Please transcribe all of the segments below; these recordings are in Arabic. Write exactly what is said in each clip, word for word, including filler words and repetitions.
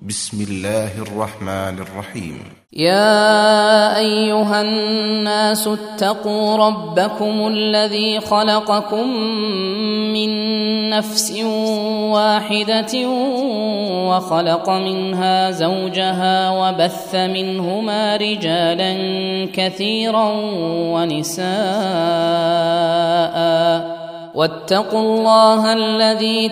بسم الله الرحمن الرحيم. يا أيها الناس اتقوا ربكم الذي خلقكم من نفس واحدة وخلق منها زوجها وبث منهما رجالا كثيرا ونساء واتقوا الله الذي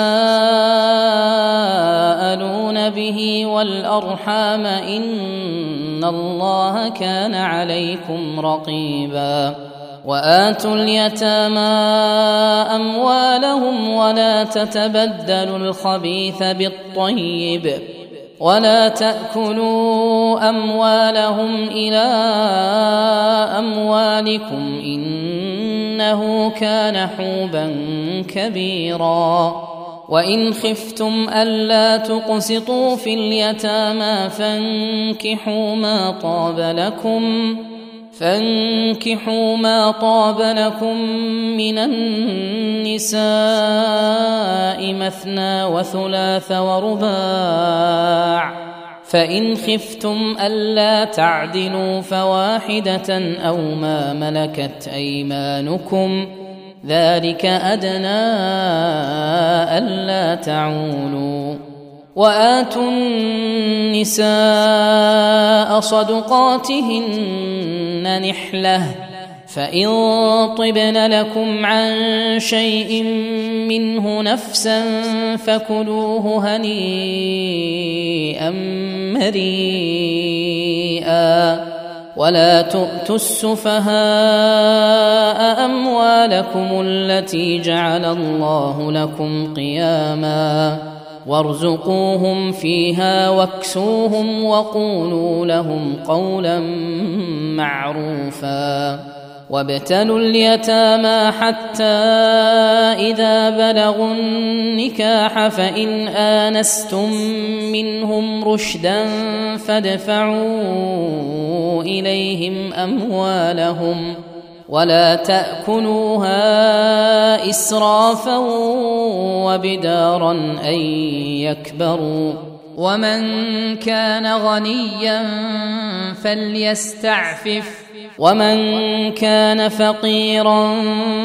تساءلون به والأرحام إن الله كان عليكم رقيبا. وآتوا اليتامى أموالهم ولا تتبدلوا الخبيث بالطيب ولا تأكلوا أموالهم إلى أموالكم إنه كان حوبا كبيرا. وإن خفتم ألا تقسطوا في اليتامى فانكحوا ما طاب لكم فانكحوا ما طاب لكم من النساء مثنى وثلاث ورباع، فإن خفتم ألا تعدلوا فواحدة أو ما ملكت أيمانكم ذلك أدنى ألا تعولوا. وآتوا النساء صدقاتهن نحلة فإن طبن لكم عن شيء منه نفسا فكلوه هنيئا مريئا. ولا تؤتوا السفهاء أموالكم التي جعل الله لكم قياما وارزقوهم فيها واكسوهم وقولوا لهم قولا معروفا. وابتلوا اليتامى حتى إذا بلغوا النكاح فإن آنستم منهم رشدا فادفعوا إليهم أموالهم ولا تأكلوها إسرافا وبدارا أن يكبروا. ومن كان غنيا فليستعفف ومن كان فقيرا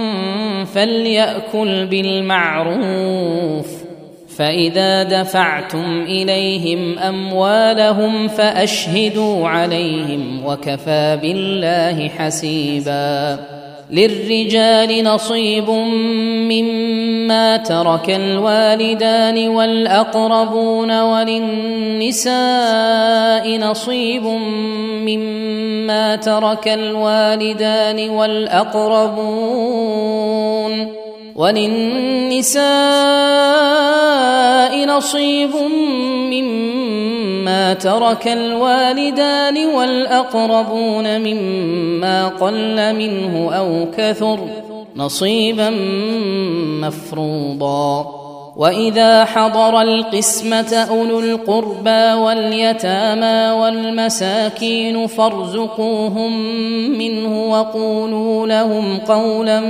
فليأكل بالمعروف. فإذا دفعتم إليهم أموالهم فأشهدوا عليهم وكفى بالله حسيبا. للرجال نصيب مما ترك الوالدان والأقربون وللنساء نصيب مما ترك الوالدان والأقربون وللنساء نصيب مما ترك الوالدان والأقربون مما قل منه أو كثر نصيبا مفروضا. وإذا حضر القسمة أولو القربى واليتامى والمساكين فارزقوهم منه وقولوا لهم قولا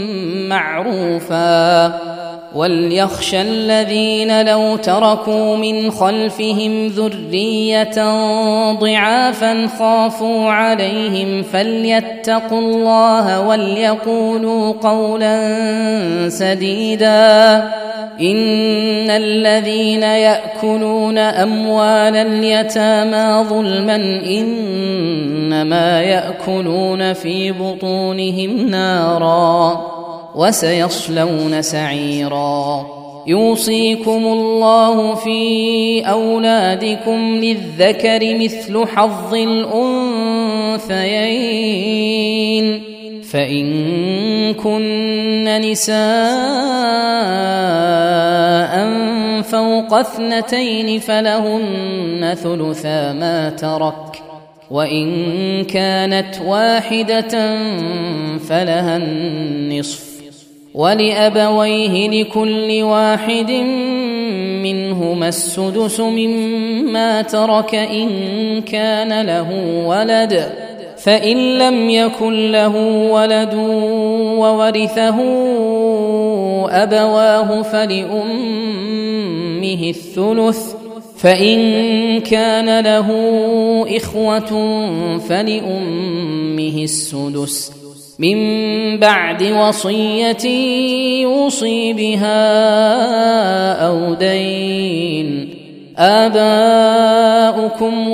معروفا. وليخشى الذين لو تركوا من خلفهم ذرية ضعافا خافوا عليهم فليتقوا الله وليقولوا قولا سديدا. إن الذين يأكلون أموال اليتامى ظلما إنما يأكلون في بطونهم نارا وسيصلون سعيرا. يوصيكم الله في أولادكم للذكر مثل حظ الأنثيين فإن كن نساء فوق اثنتين فلهن ثلثا ما ترك وإن كانت واحدة فلها النصف ولأبويه لكل واحد منهما السدس مما ترك إن كان له ولد فإن لم يكن له ولد وورثه أبواه فلأمه الثلث فإن كان له إخوة فلأمه السدس من بعد وصية يوصي بها أو دين. آباؤكم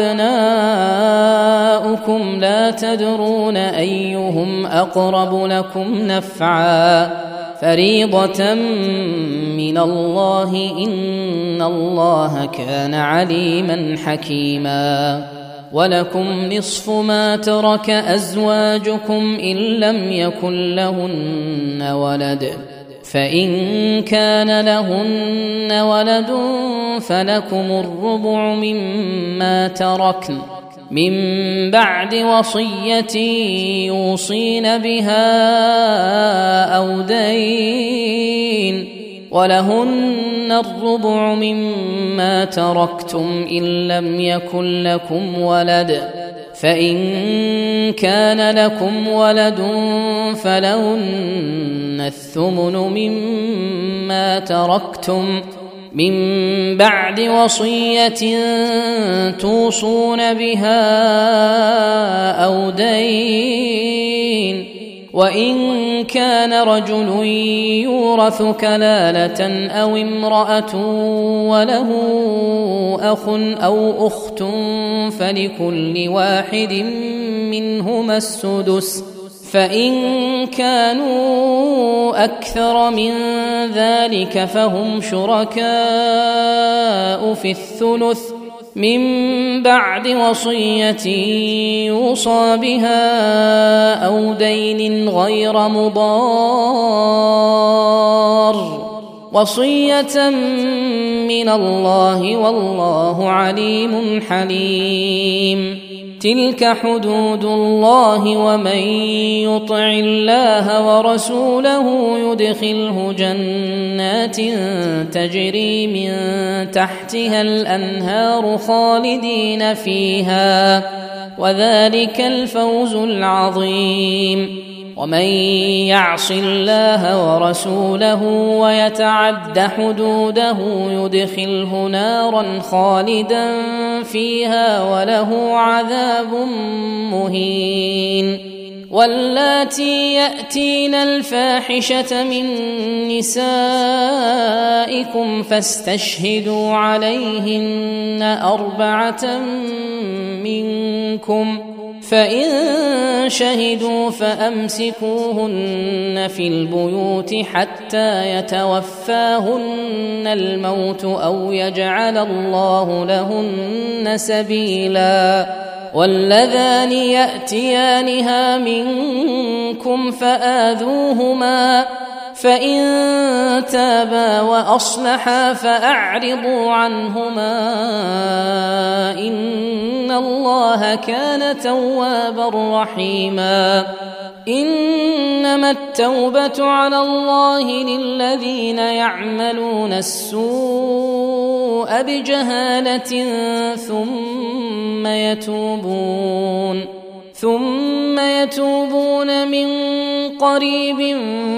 وأبناؤكم لا تدرون أيهم أقرب لكم نفعا فريضة من الله إن الله كان عليما حكيما. ولكم نصف ما ترك أزواجكم إن لم يكن لهن ولد فإن كان لهن ولد فلكم الربع مما تركن من بعد وصية يوصين بها أو دين. ولهن الربع مما تركتم إن لم يكن لكم ولد فإن كان لكم ولد فلهن الثمن مما تركتم من بعد وصية توصون بها أو دين. وإن كان رجل يورث كلالة أو امرأة وله أخ أو أخت فلكل واحد منهما السدس فإن كانوا أكثر من ذلك فهم شركاء في الثلث من بعد وصية يوصى بها أو دين غير مضار وصية من الله والله عليم حليم. تلك حدود الله ومن يطع الله ورسوله يدخله جنات تجري من تحتها الأنهار خالدين فيها وذلك الفوز العظيم. ومن يعص الله ورسوله ويتعد حدوده يدخله نارا خالدا فيها وله عذاب مهين. واللاتي يأتين الفاحشة من نسائكم فاستشهدوا عليهن أربعة منكم فإن شهدوا فأمسكوهن في البيوت حتى يتوفاهن الموت أو يجعل الله لهن سبيلا. واللذان يأتيانها منكم فآذوهما فإن تابا وأصلحا فأعرضوا عنهما إن الله كان توابا رحيما. إنما التوبة على الله للذين يعملون السوء بجهالة ثم يتوبون ثم يتوبون من قريب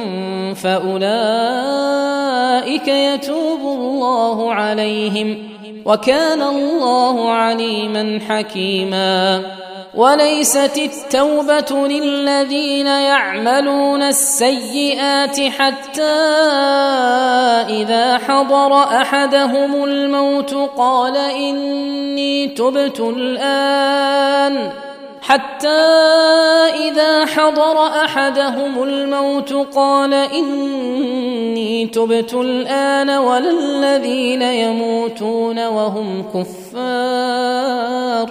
فأولئك يتوب الله عليهم وكان الله عليما حكيما. وليست التوبة للذين يعملون السيئات حتى إذا حضر أحدهم الموت قال إني تبت الآن حتى إذا حضر أحدهم الموت قال إني تبت الآن ولا الذين يموتون وهم كفار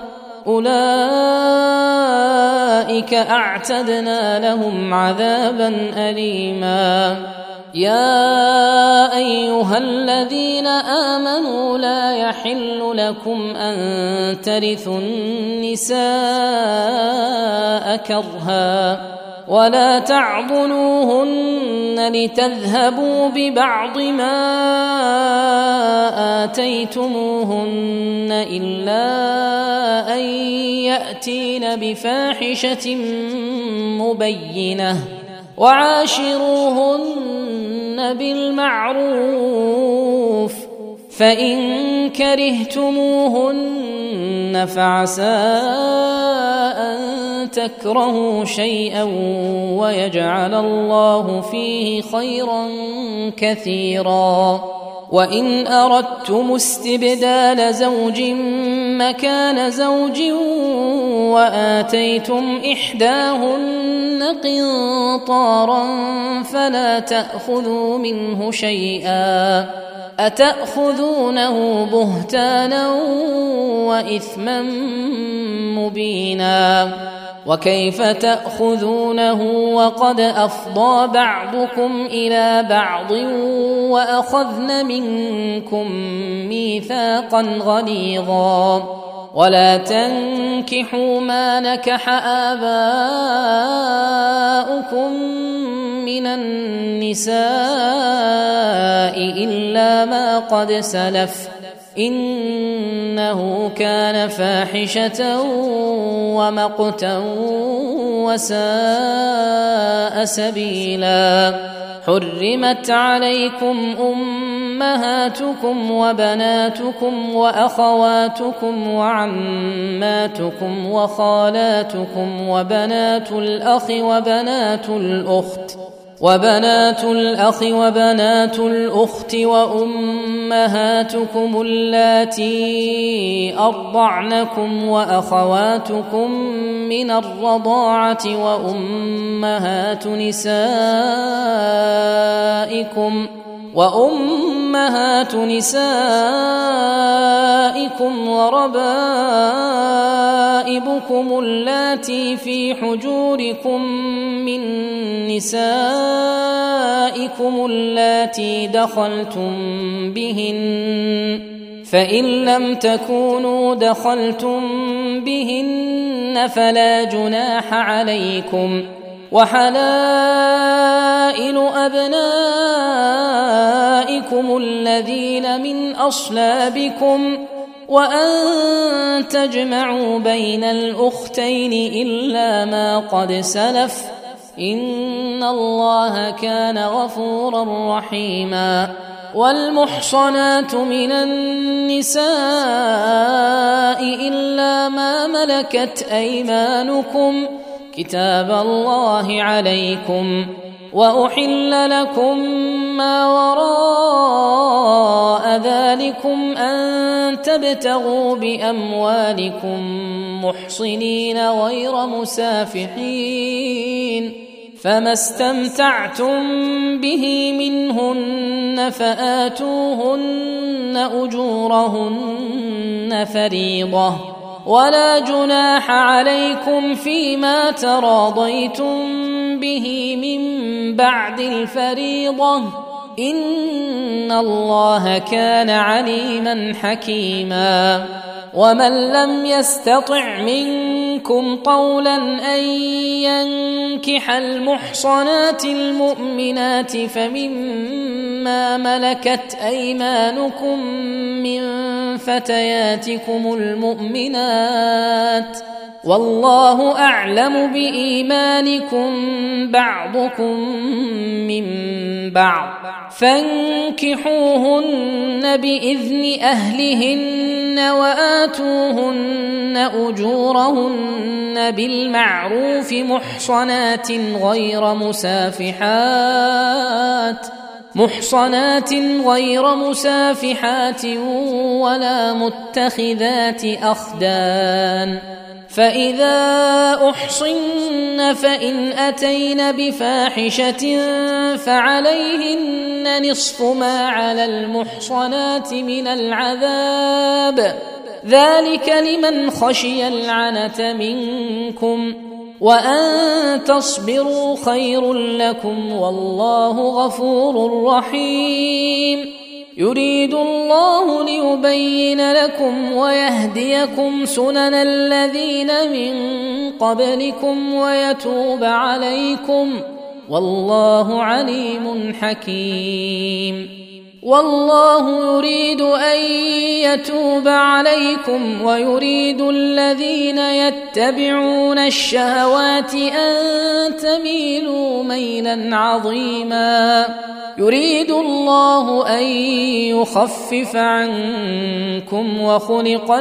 أولئك أعتدنا لهم عذابا أليما. يا أيها الذين آمنوا لا يحل لكم أن ترثوا النساء كرها ولا تعضلوهن لتذهبوا ببعض ما آتيتموهن إلا أن يأتين بفاحشة مبينة وعاشروهن بالمعروف فإن كرهتموهن فعسى أن تكرهوا شيئا ويجعل الله فيه خيرا كثيرا. وإن أردتم استبدال زوج مكان زوج وآتيتم إحداهن قنطارا فلا تأخذوا منه شيئا أتأخذونه بهتانا وإثما مبينا. وكيف تأخذونه وقد أفضى بعضكم إلى بعض وأخذن منكم ميثاقا غليظا. ولا تنكحوا ما نكح آباؤكم من النساء إلا ما قد سلف إنه كان فاحشة ومقتا وساء سبيلا. حرمت عليكم أمهاتكم وبناتكم وأخواتكم وعماتكم وخالاتكم وبنات الأخ وبنات الأخت وبنات الأخ وبنات الأخت وأمهاتكم اللاتي أرضعنكم وأخواتكم من الرضاعة وأمهات نسائكم وأمهات نسائكم وربائبكم اللاتي في حجوركم من نسائكم اللاتي دخلتم بهن فإن لم تكونوا دخلتم بهن فلا جناح عليكم. وحلائل أبنائكم الذين من أصلابكم وأن تجمعوا بين الأختين إلا ما قد سلف إن الله كان غفورا رحيما. والمحصنات من النساء إلا ما ملكت أيمانكم كتاب الله عليكم. وأحل لكم ما وراء ذلكم أن تبتغوا بأموالكم محصنين غير مسافحين فما استمتعتم به منهن فآتوهن أجورهن فريضة. ولا جناح عليكم فيما تراضيتم به من بعد الفريضة إن الله كان عليما حكيما. ومن لم يستطع منكم طولا أن ينكح المحصنات المؤمنات فمما ملكت أيمانكم من فتياتكم المؤمنات والله أعلم بإيمانكم بعضكم من بعض فانكحوهن بإذن أهلهن وآتوهن أجورهن بالمعروف محصنات غير مسافحات محصنات غير مسافحات ولا متخذات أخدان. فإذا أحصن فإن أتين بفاحشة فعليهن نصف ما على المحصنات من العذاب ذلك لمن خشي العنة منكم وأن تصبروا خير لكم والله غفور رحيم. يريد الله ليبين لكم ويهديكم سنن الذين من قبلكم ويتوب عليكم والله عليم حكيم. والله يريد أن يتوب عليكم ويريد الذين يتبعون الشهوات أن تميلوا ميلا عظيما يريد الله أن يخفف عنكم وخلق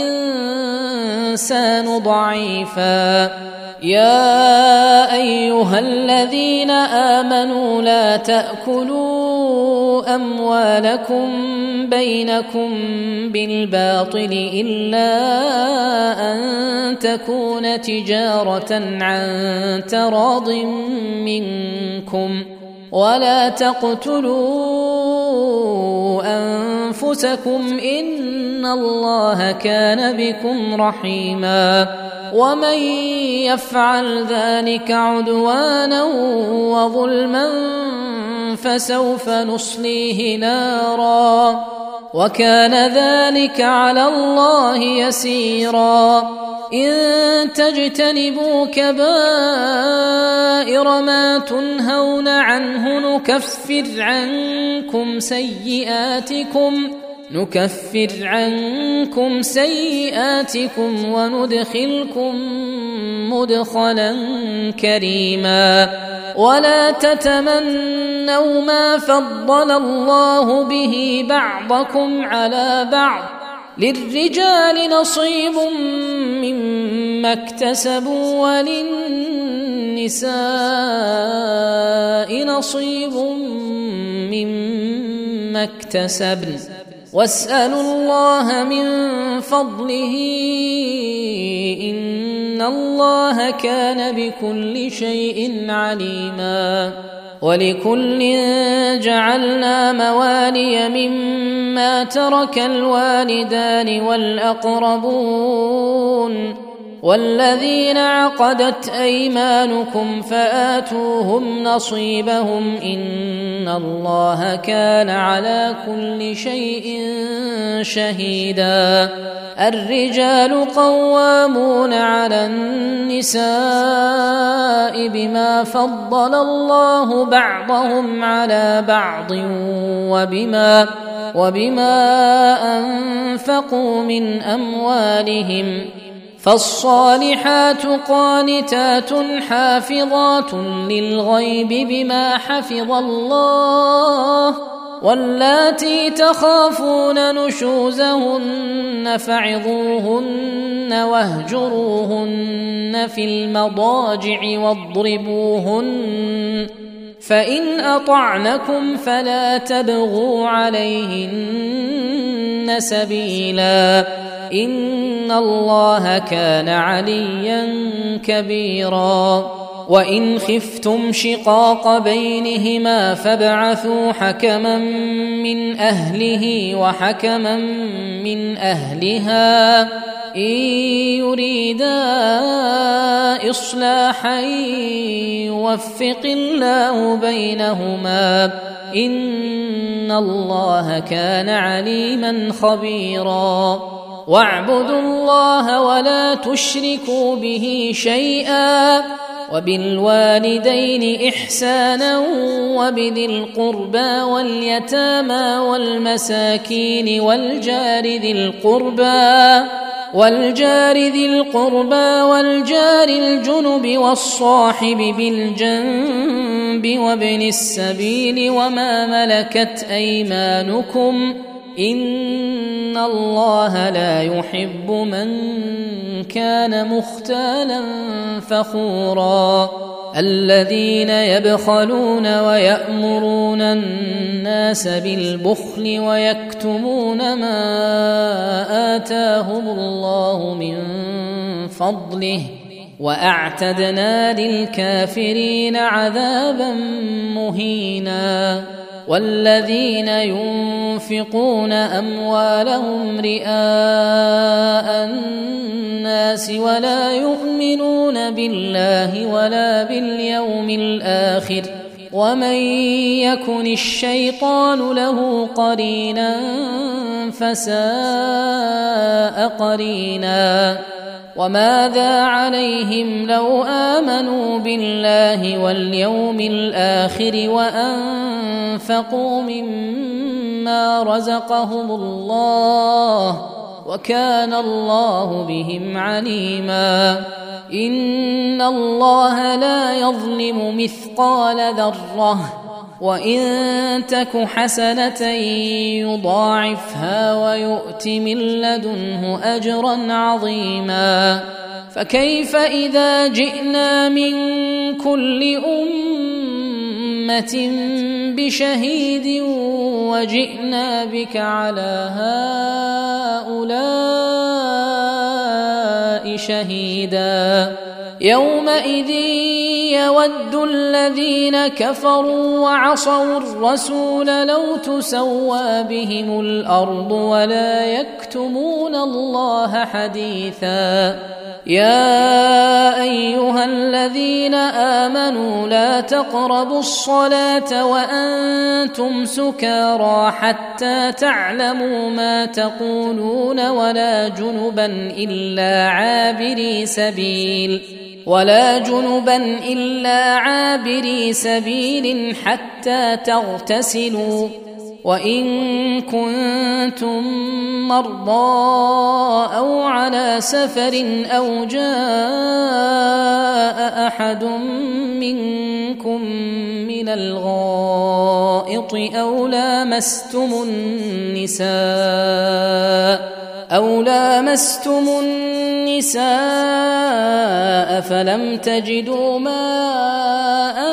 الإنسان ضعيفا يا أيها الذين آمنوا لا تأكلوا أموالكم بينكم بالباطل إلا أن تكون تجارة عن تراض منكم ولا تقتلوا أنفسكم إن الله كان بكم رحيما ومن يفعل ذلك عدوانا وظلما فسوف نصليه نارا وكان ذلك على الله يسيرا إن تجتنبوا كبائر ما تنهون عنه نكفر عنكم سيئاتكم نكفر عنكم سيئاتكم وندخلكم مدخلا كريما ولا تتمنوا ما فضل الله به بعضكم على بعض للرجال نصيب مما اكتسبوا وللنساء نصيب مما اكتسبن واسألوا الله من فضله إن الله كان بكل شيء عليما ولكل جعلنا موالي مما ترك الوالدان والأقربون والذين عقدت أيمانكم فآتوهم نصيبهم إن الله كان على كل شيء شهيدا الرجال قوامون على النساء بما فضل الله بعضهم على بعض وبما وبما أنفقوا من أموالهم فالصالحات قانتات حافظات للغيب بما حفظ الله واللاتي تخافون نشوزهن فعظوهن واهجروهن في المضاجع واضربوهن فإن أطعنكم فلا تبغوا عليهن سبيلا إن الله كان عليا كبيرا وإن خفتم شقاق بينهما فابعثوا حكما من أهله وحكما من أهلها إن يريدا إصلاحا يوفق الله بينهما إن الله كان عليما خبيرا واعبدوا الله ولا تشركوا به شيئا وبالوالدين إحسانا وبذي القربى واليتامى والمساكين والجار ذي القربى والجار ذي القربى والجار الجنب والصاحب بالجنب وابن السبيل وما ملكت أيمانكم إن الله لا يحب من كان مختالا فخورا الذين يبخلون ويأمرون الناس بالبخل ويكتمون ما آتاهم الله من فضله وأعتدنا للكافرين عذابا مهينا والذين ينفقون أموالهم رئاء الناس ولا يؤمنون بالله ولا باليوم الآخر ومن يكن الشيطان له قرينا فساء قرينا وماذا عليهم لو آمنوا بالله واليوم الآخر وأنفقوا مما مما رزقهم الله وكان الله بهم عليما إن الله لا يظلم مثقال ذرة وإن تك حسنة يضاعفها ويؤت من لدنه أجرا عظيما فكيف إذا جئنا من كل أمة بشهيد وجئنا بك على هؤلاء شهيدا يومئذ يود الذين كفروا وعصوا الرسول لو تسوى بهم الأرض ولا يكتمون الله حديثا يا أيها الذين آمنوا لا تقربوا الصلاة وأنتم سكارى حتى تعلموا ما تقولون ولا جنبا إلا عابري سبيل ولا جنبا إلا عابري سبيل حتى تغتسلوا وإن كنتم مرضى أو على سفر أو جاء أحد منكم من الغائط أو لامستم النساء أو لامستم النساء فلم تجدوا ماء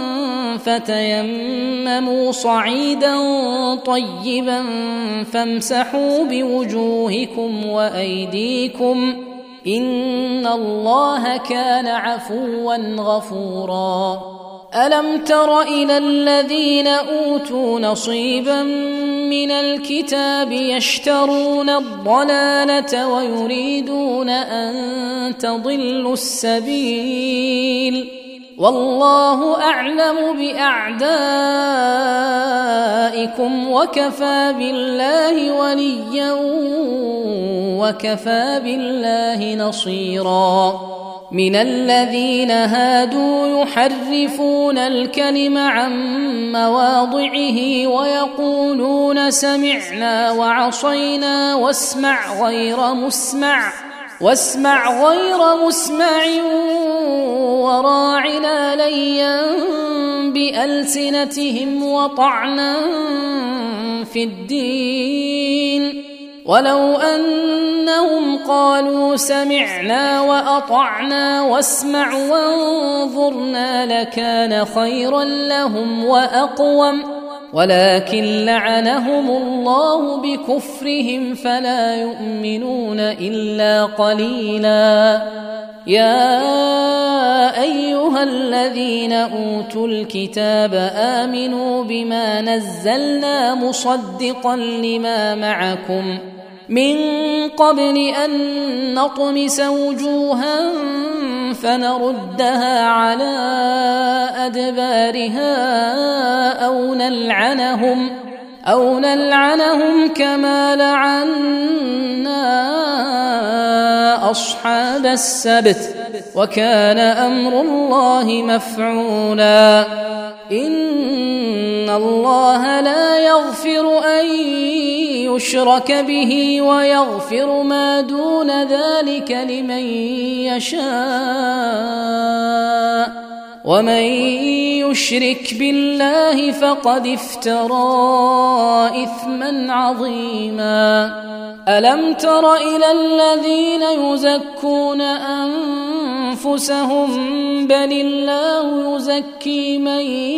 فتيمموا صعيدا طيبا فامسحوا بوجوهكم وأيديكم إن الله كان عفوا غفورا ألم تر إلى الذين أوتوا نصيبا من الكتاب يشترون الضلالة ويريدون أن تضلوا السبيل والله أعلم بأعدائكم وكفى بالله وليا وكفى بالله نصيرا من الذين هادوا يحرفون الكلم عن مواضعه ويقولون سمعنا وعصينا واسمع غير مسمع واسمع غير مسمع وراعنا ليا بألسنتهم وطعنا في الدين ولو أنهم قالوا سمعنا وأطعنا واسمع وانظرنا لكان خيرا لهم وأقوم ولكن لعنهم الله بكفرهم فلا يؤمنون إلا قليلا يا أيها الذين أوتوا الكتاب آمنوا بما نزلنا مصدقا لما معكم من قبل أن نطمس وجوها فنردها على أدبارها أو نلعنهم أو نلعنهم كما لعنا أصحاب السبت وكان أمر الله مفعولا إن الله لا يغفر أن يشرك به ويغفر ما دون ذلك لمن يشاء ومن يشرك بالله فقد افترى إثما عظيما ألم تر إلى الذين يزكون أنفسهم بل الله يزكي من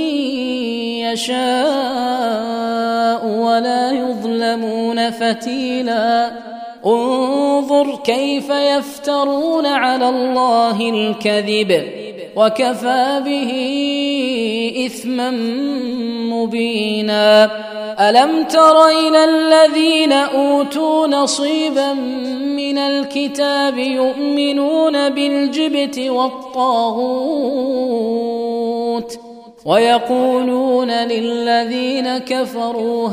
يشاء ولا يظلمون فتيلا انظر كيف يفترون على الله الكذب وكفى به إثما مبينا ألم تر إلى الذين أوتوا نصيبا من الكتاب يؤمنون بالجبت والطاغوت ويقولون للذين كفروا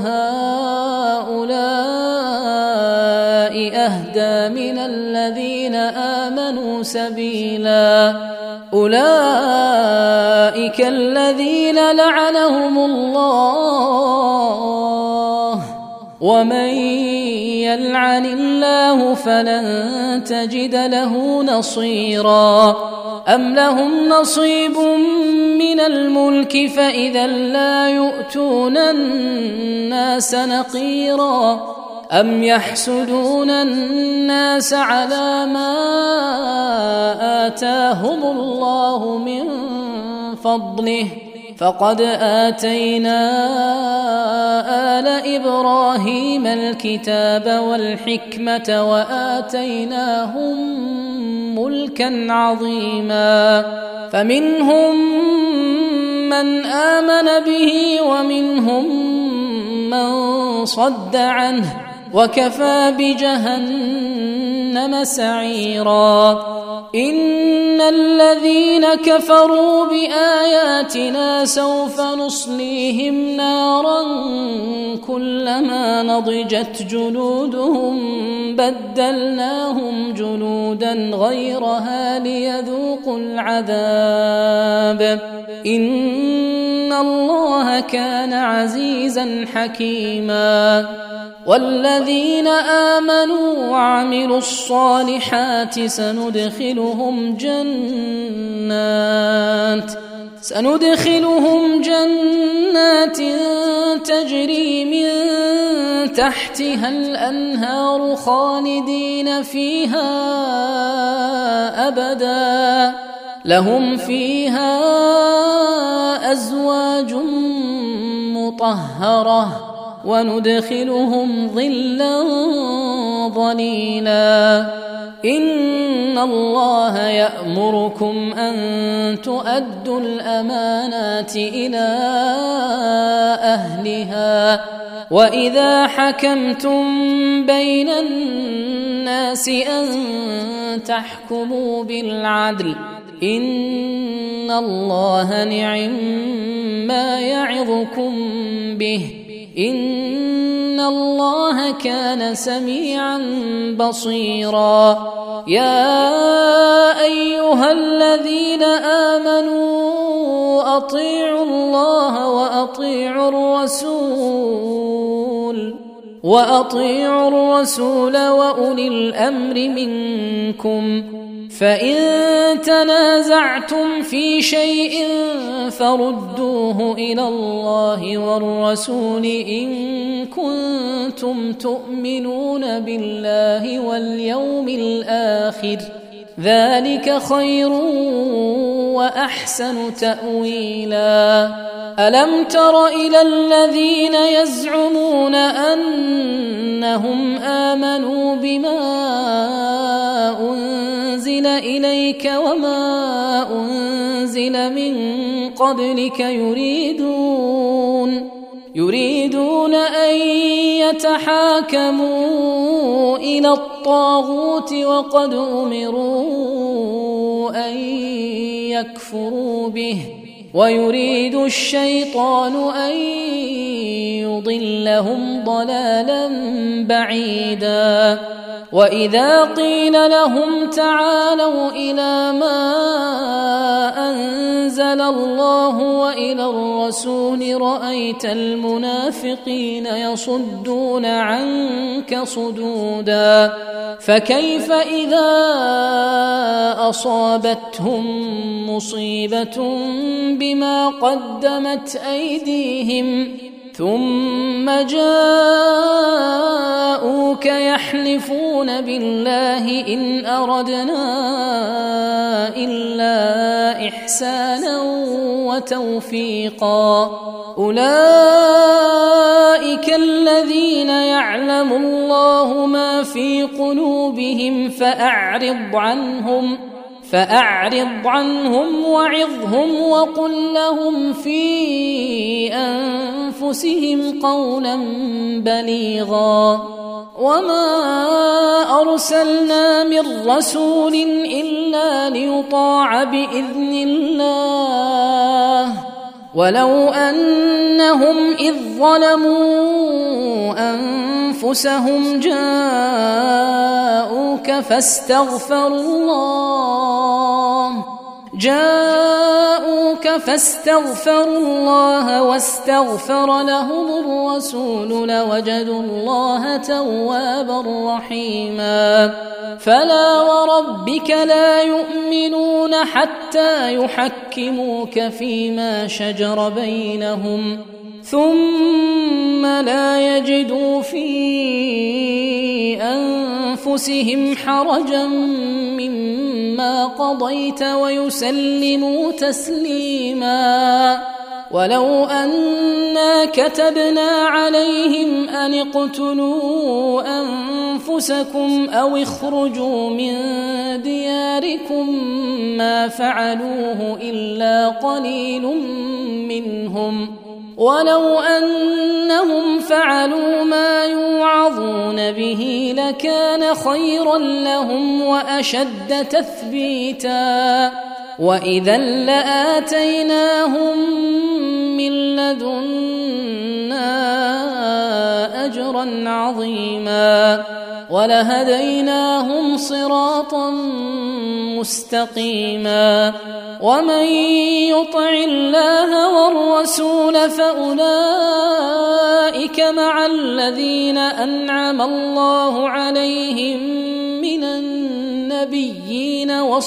هؤلاء أهدى من الذين آمنوا سبيلا أولئك الذين لعنهم الله ومن يلعن الله فلن تجد له نصيرا أم لهم نصيب من الملك فإذا لا يؤتون الناس نقيرا أم يحسدون الناس على ما آتاهم الله من فضله فقد آتينا آل إبراهيم الكتاب والحكمة وآتيناهم ملكا عظيما فمنهم من آمن به ومنهم من صد عنه وكفى بجهنم سعيرا إن الذين كفروا بآياتنا سوف نصليهم نارا كلما نضجت جلودهم بدلناهم جلودا غيرها ليذوقوا العذاب إن الله كان عزيزا حكيما والذين آمنوا وعملوا الصالحات سندخلهم جنات سندخلهم جنات تجري من تحتها الأنهار خالدين فيها أبدا لهم فيها أزواج مطهرة وندخلهم ظلا ظليلا إن الله يأمركم أن تؤدوا الأمانات إلى أهلها وإذا حكمتم بين الناس أن تحكموا بالعدل إن الله نعم ما يعظكم به إن الله كان سميعا بصيرا يا أيها الذين آمنوا أطيعوا الله وأطيعوا الرسول وأطيعوا الرسول وأولي الأمر منكم فإن تنازعتم في شيء فردوه إلى الله والرسول إن كنتم تؤمنون بالله واليوم الآخر ذلك خير وأحسن تأويلا ألم تر إلى الذين يزعمون أنهم آمنوا بما أنزل إليك وما أنزل من قبلك يريدون يريدون أن يتحاكموا إلى الطاغوت وقد أمروا أن يكفروا به ويريد الشيطان أن يضلهم ضلالا بعيدا وإذا قيل لهم تعالوا إلى ما أنزل الله وإلى الرسول رأيت المنافقين يصدون عنك صدودا فكيف إذا أصابتهم مصيبة بما قدمت أيديهم ثم جاءوك يحلفون بالله إن أردنا إلا إحسانا وتوفيقا أولئك الذين يعلم الله ما في قلوبهم فأعرض عنهم فأعرض عنهم وعظهم وقل لهم في أنفسهم قولا بليغا وما أرسلنا من رسول إلا ليطاع بإذن الله ولو أنهم إذ ظلموا أنفسهم جاءوك فاستغفروا الله جاءوك فاستغفروا الله واستغفر لهم الرسول لوجدوا الله توابا رحيما فلا وربك لا يؤمنون حتى يحكموك فيما شجر بينهم ثم لا يجدوا في أنفسهم حرجا مما قضيت ويسلموا تسليما ولو أنا كتبنا عليهم أن اقتلوا أنفسكم أو اخرجوا من دياركم ما فعلوه إلا قليل منهم ولو أنهم فعلوا ما يوعظون به لكان خيرا لهم وأشد تثبيتا وإذا لآتيناهم من لدنا أجرا عظيما ولهديناهم صراطا مستقيما ومن يطع الله والرسول فأولئك مع الذين أنعم الله عليهم من النبيين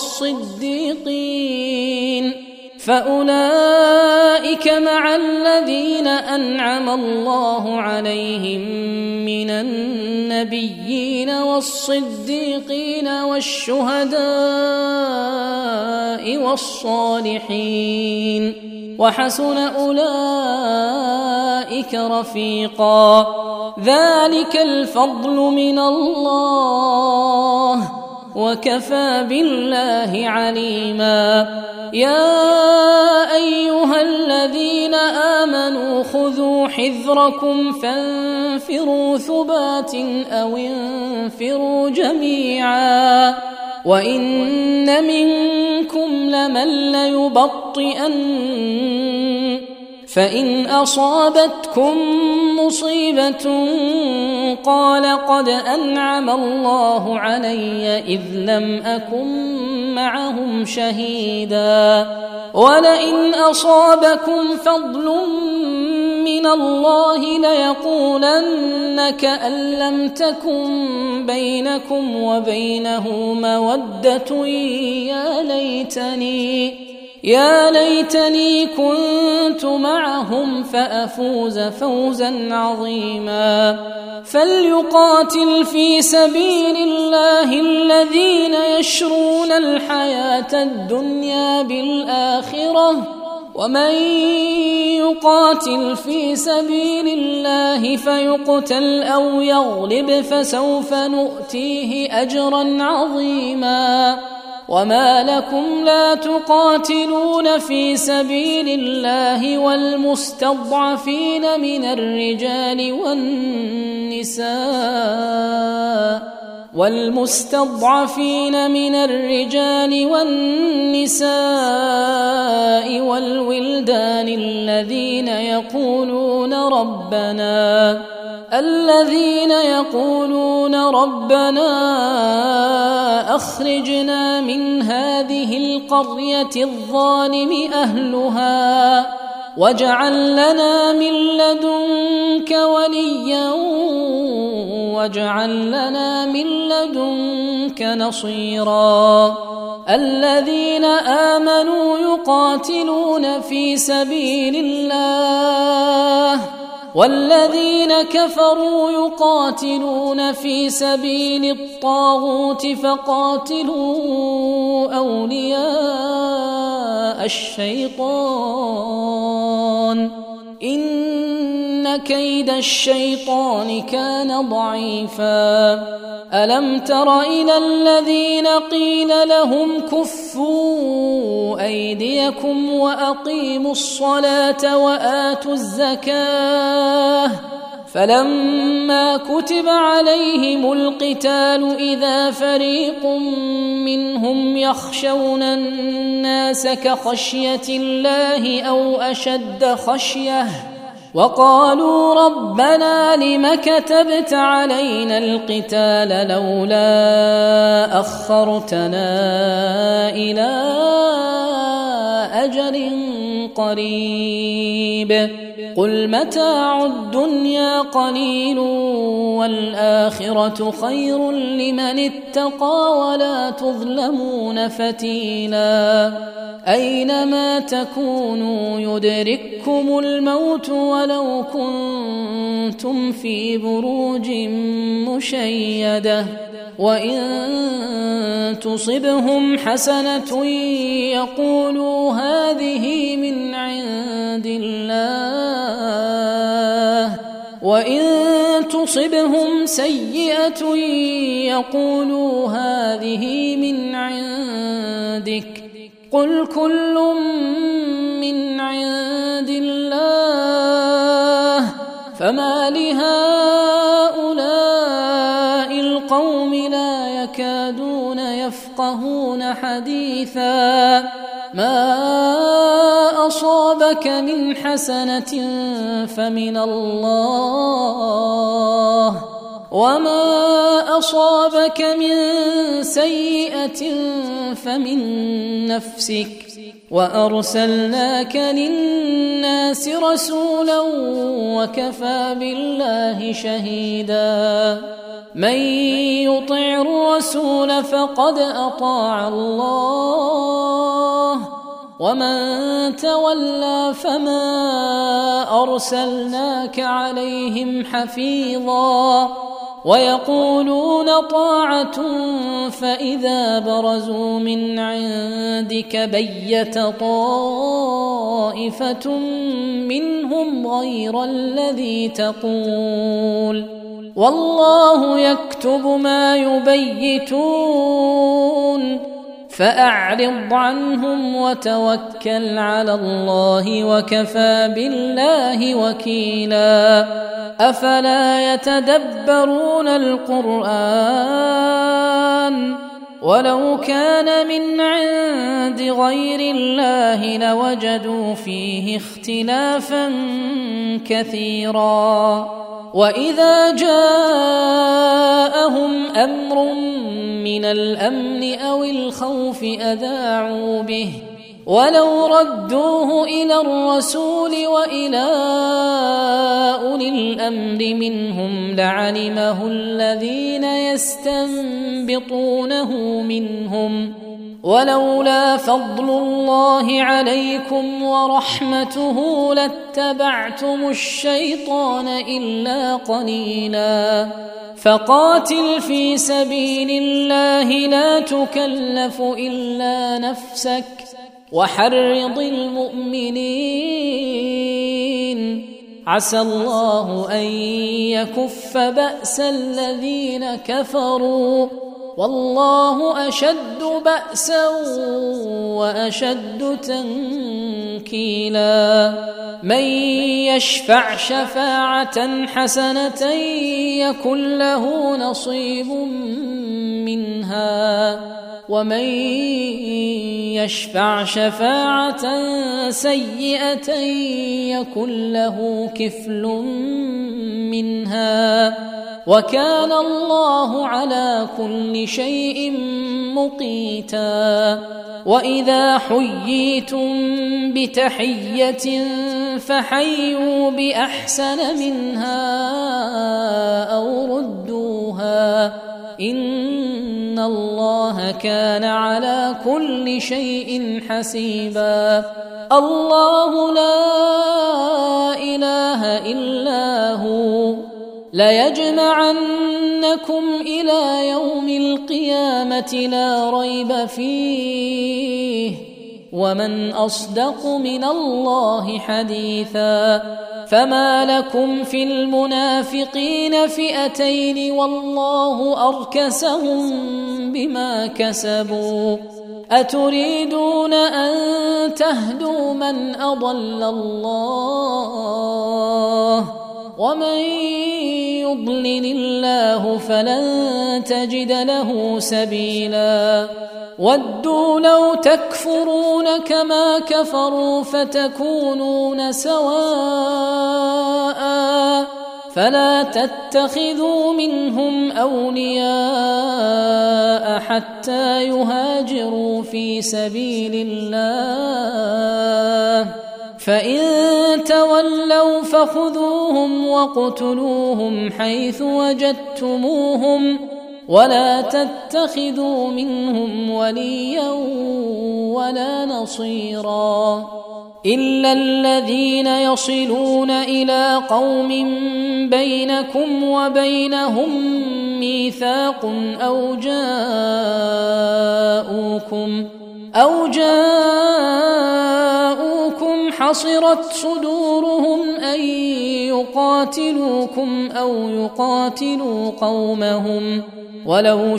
والصديقين فأولئك مع الذين أنعم الله عليهم من النبيين والصديقين والشهداء والصالحين وحسن أولئك رفيقا ذلك الفضل من الله وكفى بالله عليما يا أيها الذين آمنوا خذوا حذركم فانفروا ثبات أو انفروا جميعا وإن منكم لمن ليبطئن فإن أصابتكم مصيبة قال قد أنعم الله علي إذ لم أكن معهم شهيدا ولئن أصابكم فضل من الله ليقولن كأن لم تكن بينكم وبينه مودة يا ليتني يا ليتني كنت معهم فأفوز فوزا عظيما فليقاتل في سبيل الله الذين يشرون الحياة الدنيا بالآخرة ومن يقاتل في سبيل الله فيقتل أو يغلب فسوف نؤتيه أجرا عظيما وما لكم لا تقاتلون في سبيل الله والمستضعفين من الرجال والنساء والمستضعفين من الرجال والنساء والولدان الذين يقولون ربنا الذين يقولون ربنا أخرجنا من هذه القرية الظالم أهلها واجعل لنا من لدنك وليا واجعل لنا من لدنك نصيرا الذين آمنوا يقاتلون في سبيل الله والذين كفروا يقاتلون في سبيل الطاغوت فقاتلوا أولياء الشيطان إن كيد الشيطان كان ضعيفا ألم تر إلى الذين قيل لهم كفوا أيديكم وأقيموا الصلاة وآتوا الزكاة فلما كتب عليهم القتال إذا فريق منهم يخشون الناس كخشية الله أو أشد خشية وقالوا ربنا لم كتبت علينا القتال لولا أخرتنا إلى أجل قريب قل متاع الدنيا قليل والآخرة خير لمن اتقى ولا تظلمون فتيلا أينما تكونوا يدرككم الموت ولو كنتم في بروج مشيدة وإن تصبهم حسنة يقولوا هذه من عند الله وإن تصبهم سيئة يقولوا هذه من عندك قل كل من عند الله فما لهؤلاء القوم لا يكادون يفقهون حديثا ما أصابك من حسنة فمن الله وما أصابك من سيئة فمن نفسك وأرسلناك للناس رسولا وكفى بالله شهيدا من يطع الرسول فقد أطاع الله ومن تولى فما أرسلناك عليهم حفيظا ويقولون طاعة فإذا برزوا من عندك بيت طائفة منهم غير الذي تقول والله يكتب ما يبيتون فأعرض عنهم وتوكل على الله وكفى بالله وكيلا أفلا يتدبرون القرآن ولو كان من عند غير الله لوجدوا فيه اختلافا كثيرا وإذا جاءهم أمر من الأمن أو الخوف أذاعوا به ولو ردوه إلى الرسول وإلى أولي الأمر منهم لعلمه الذين يستنبطونه منهم ولولا فضل الله عليكم ورحمته لاتبعتم الشيطان إلا قليلا فقاتل في سبيل الله لا تكلف إلا نفسك وحرض المؤمنين عسى الله أن يكف بأس الذين كفروا والله أشد بأسا وأشد تنكيلا من يشفع شفاعة حسنة يكن له نصيب منها ومن يشفع شفاعة سيئة يكن له كفل منها وكان الله على كل شيء مقيتا وإذا حييتم بتحية فحيوا بأحسن منها أو ردوها إن الله كان على كل شيء حسيبا الله لا إله إلا هو ليجمعنكم إلى يوم القيامة لا ريب فيه ومن أصدق من الله حديثا فما لكم في المنافقين فئتين والله أركسهم بما كسبوا أتريدون أن تهدوا من أضل الله ومن يضلل الله فلن تجد له سبيلا ودوا لو تكفرون كما كفروا فتكونون سواء فلا تتخذوا منهم أولياء حتى يهاجروا في سبيل الله، فإن تولوا فخذوهم واقتلوهم حيث وجدتموهم، ولا تتخذوا منهم وليا ولا نصيرا إلا الذين يصلون إلى قوم بينكم وبينهم ميثاق أو جاءوكم أو جاءوكم حصرت صدورهم أن يقاتلوكم أو يقاتلوا قومهم، ولو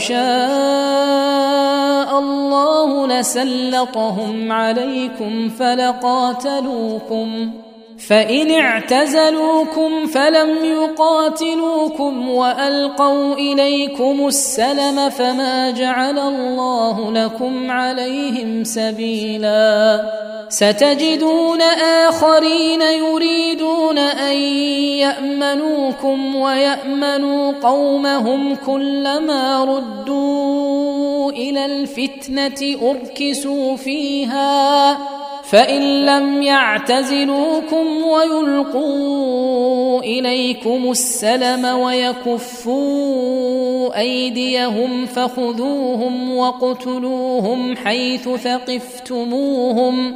شاء الله لسلطهم عليكم فلقاتلوكم، فإن اعتزلوكم فلم يقاتلوكم وألقوا إليكم السلم فما جعل الله لكم عليهم سبيلا. ستجدون آخرين يريدون أن يأمنوكم ويأمنوا قومهم، كلما ردوا إلى الفتنة أركسوا فيها، فإن لم يعتزلوكم ويلقوا إليكم السلم ويكفوا أيديهم فخذوهم واقتلوهم حيث ثقفتموهم،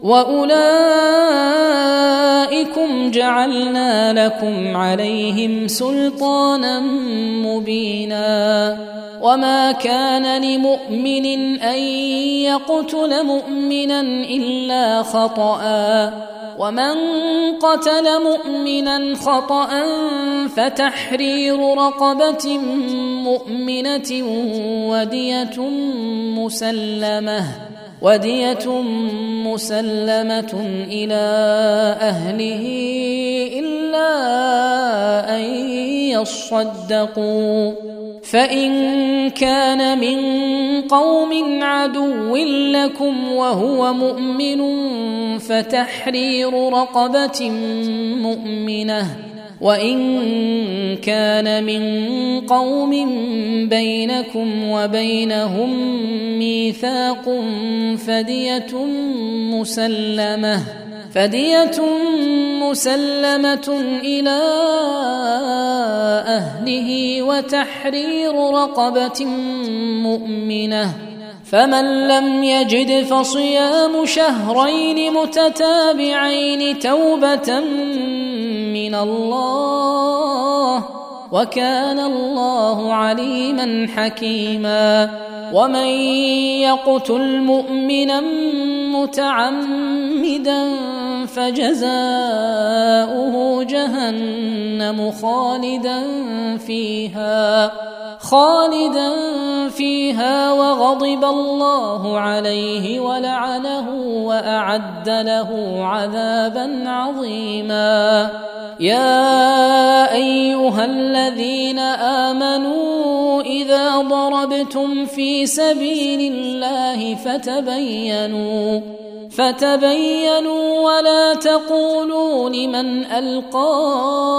وأولئكم جعلنا لكم عليهم سلطانا مبينا. وما كان لمؤمن أن يقتل مؤمنا إلا خطأ، ومن قتل مؤمنا خطأ فتحرير رقبة مؤمنة ودية مسلمة ودية مسلمة إلى أهله إلا أن يصدقوا، فإن كان من قوم عدو لكم وهو مؤمن فتحرير رقبة مؤمنة، وإن كان من قوم بينكم وبينهم ميثاق فدية مسلمة فدية مسلمة إلى أهله وتحرير رقبة مؤمنة، فمن لم يجد فصيام شهرين متتابعين توبة من الله، وكان الله عليما حكيما. ومن يقتل مؤمنا متعمدا فجزاؤه جهنم خالدا فيها خالدا فيها وغضب الله عليه ولعنه وأعد له عذابا عظيما. يا أيها الذين آمنوا إذا ضربتم في سبيل الله فتبينوا فتبينوا ولا تقولوا لمن ألقى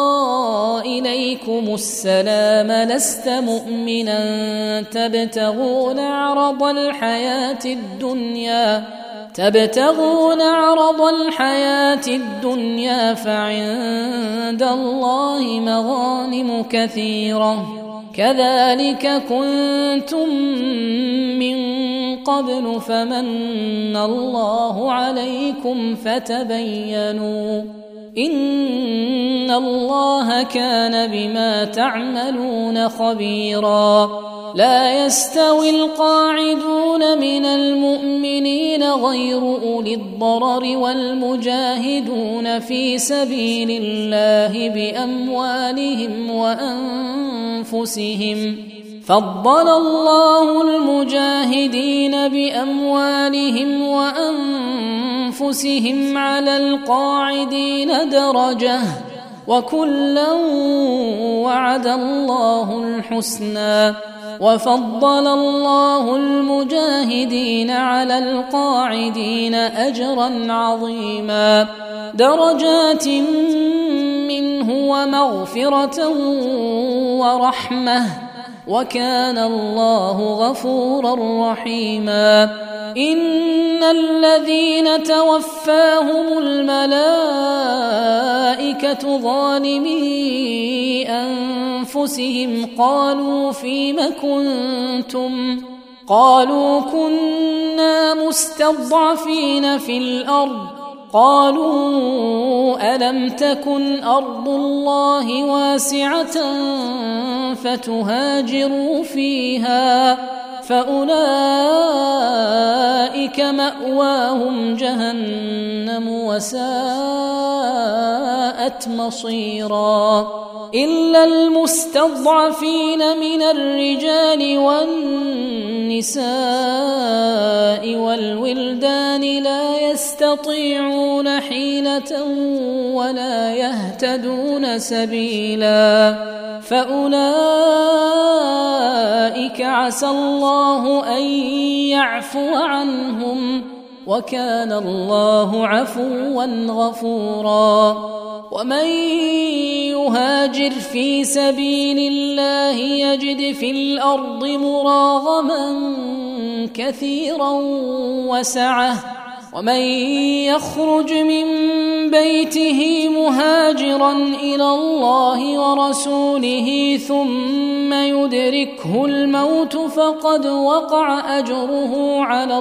إليكم السلام لست مؤمنا تبتغون عرض الحياة الدنيا تبتغون عرض الحياة الدنيا فعند الله مغانم كثيرة كذلك كنتم من قبل فمن الله عليكم فتبينوا إن الله كان بما تعملون خبيرا. لا يستوي القاعدون من المؤمنين غير أولي الضرر والمجاهدون في سبيل الله بأموالهم وأنفسهم فضل الله المجاهدين بأموالهم وأنفسهم على القاعدين درجة وكلا وعد الله الحسنى وفضل الله المجاهدين على القاعدين أجرا عظيما درجات منه ومغفرة ورحمة وكان الله غفورا رحيما. إن الذين توفاهم الملائكة ظالمي أنفسهم قالوا فيم كنتم قالوا كنا مستضعفين في الأرض قالوا ألم تكن أرض الله واسعة فتهاجروا فيها فأولئك مأواهم جهنم وساءت مصيرا. إلا المستضعفين من الرجال والنساء والولدان لا يستطيعون حيلة ولا يهتدون سبيلا فأولئك عسى الله أن يعفو عنهم وكان الله عفوا غفورا. ومن يهاجر في سبيل الله يجد في الأرض مراغما كثيرا وسعة ومن يخرج من بيته مهاجرا إلى الله ورسوله ثم يدركه الموت فقد وقع أجره على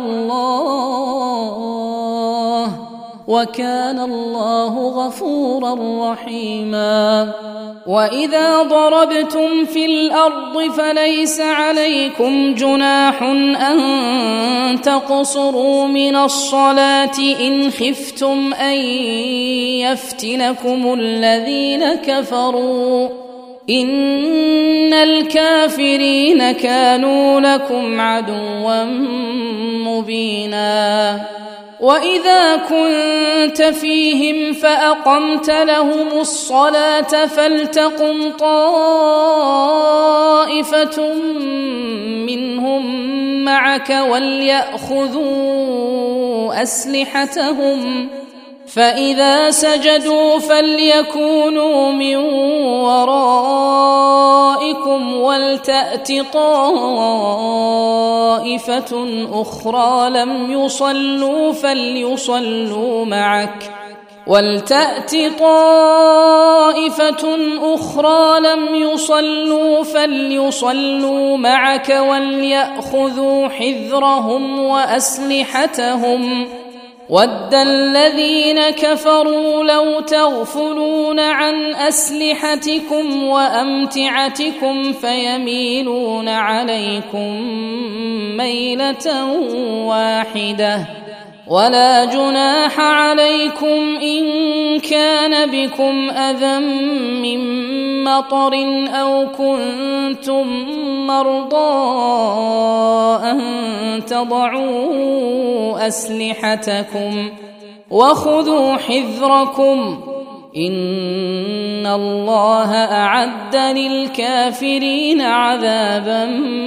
الله وكان الله غفورا رحيما. وإذا ضربتم في الأرض فليس عليكم جناح أن تقصروا من الصلاة إن خفتم أن يفتنكم الذين كفروا إن الكافرين كانوا لكم عدوا مبينا. وإذا كنت فيهم فأقمت لهم الصلاة فلتقم طائفة منهم معك وليأخذوا أسلحتهم فإذا سجدوا فليكونوا من ورائكم ولتأت طائفة أخرى لم يصلوا فليصلوا معك ولتأت طائفة أخرى لم يصلوا فليصلوا معك وليأخذوا حذرهم وأسلحتهم ود الذين كفروا لو تغفلون عن أسلحتكم وأمتعتكم فيميلون عليكم ميلة واحدة ولا جناح عليكم إن كان بكم أذى من مطر أو كنتم مرضى أن تضعوا أسلحتكم وخذوا حذركم إن الله أعد للكافرين عذابا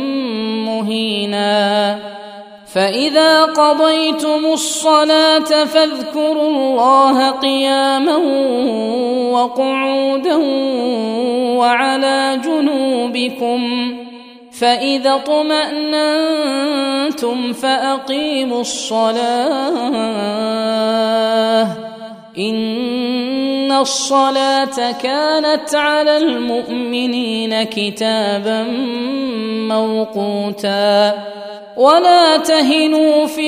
مهينا. فإذا قضيتم الصلاة فاذكروا الله قياما وقعودا وعلى جنوبكم فإذا اطمأننتم فأقيموا الصلاة إن الصلاة كانت على المؤمنين كتابا موقوتا. ولا تهنوا في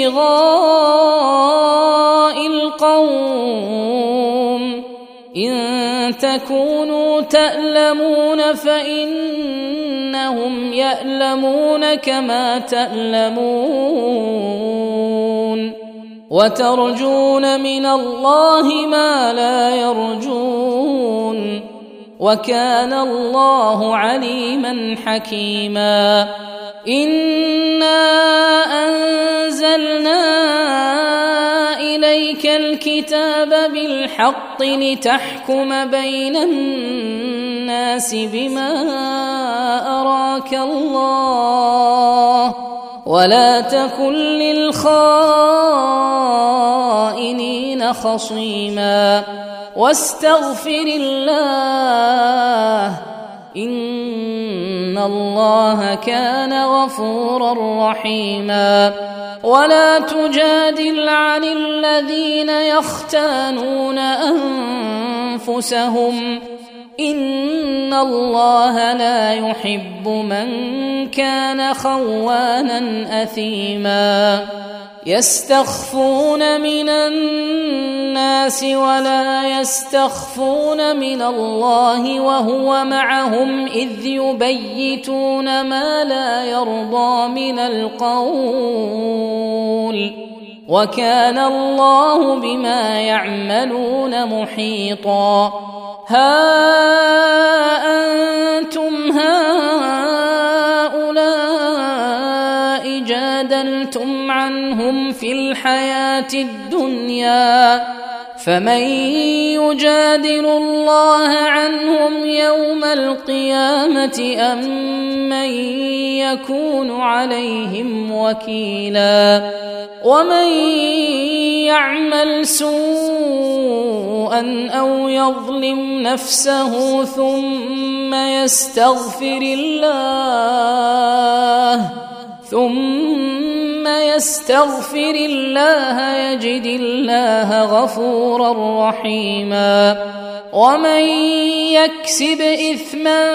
ابتغاء القوم إن تكونوا تألمون فإنهم يألمون كما تألمون وترجون من الله ما لا يرجون وكان الله عليما حكيما. إنا أنزلنا إليك الكتاب بالحق لتحكم بين الناس بما أراك الله ولا تكن للخائنين خصيما. واستغفر الله إن الله كان غفورا رحيما. ولا تجادل عن الذين يختانون أنفسهم إن الله لا يحب من كان خوانا أثيما. يستخفون من الناس ولا يستخفون من الله وهو معهم إذ يبيتون ما لا يرضى من القول وكان الله بما يعملون محيطا. ها أنتم هؤلاء جادلتم عنهم في الحياة الدنيا فمن يجادل الله عنهم يوم القيامة أم من يكون عليهم وكيلا. ومن يعمل سوءا أو يظلم نفسه ثم يستغفر الله ثم يستغفر الله يجد الله غفورا رحيما. ومن يكسب إثما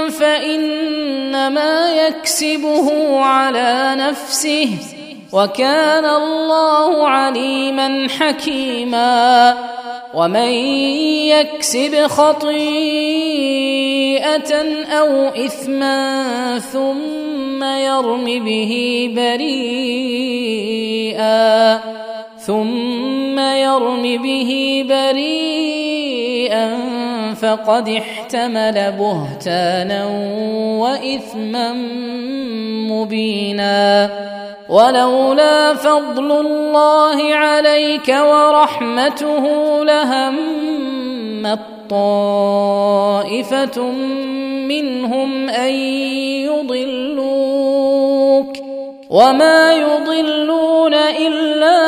فإنما يكسبه على نفسه وكان الله عليما حكيما. ومن يكسب خطيئة أو إثما ثم يرم به بريئا ثم يرم به بريئا فقد احتمل بهتانا وإثما مبينا. ولولا فضل الله عليك ورحمته لهمت طائفة منهم أن يضلوك وما يضلون إلا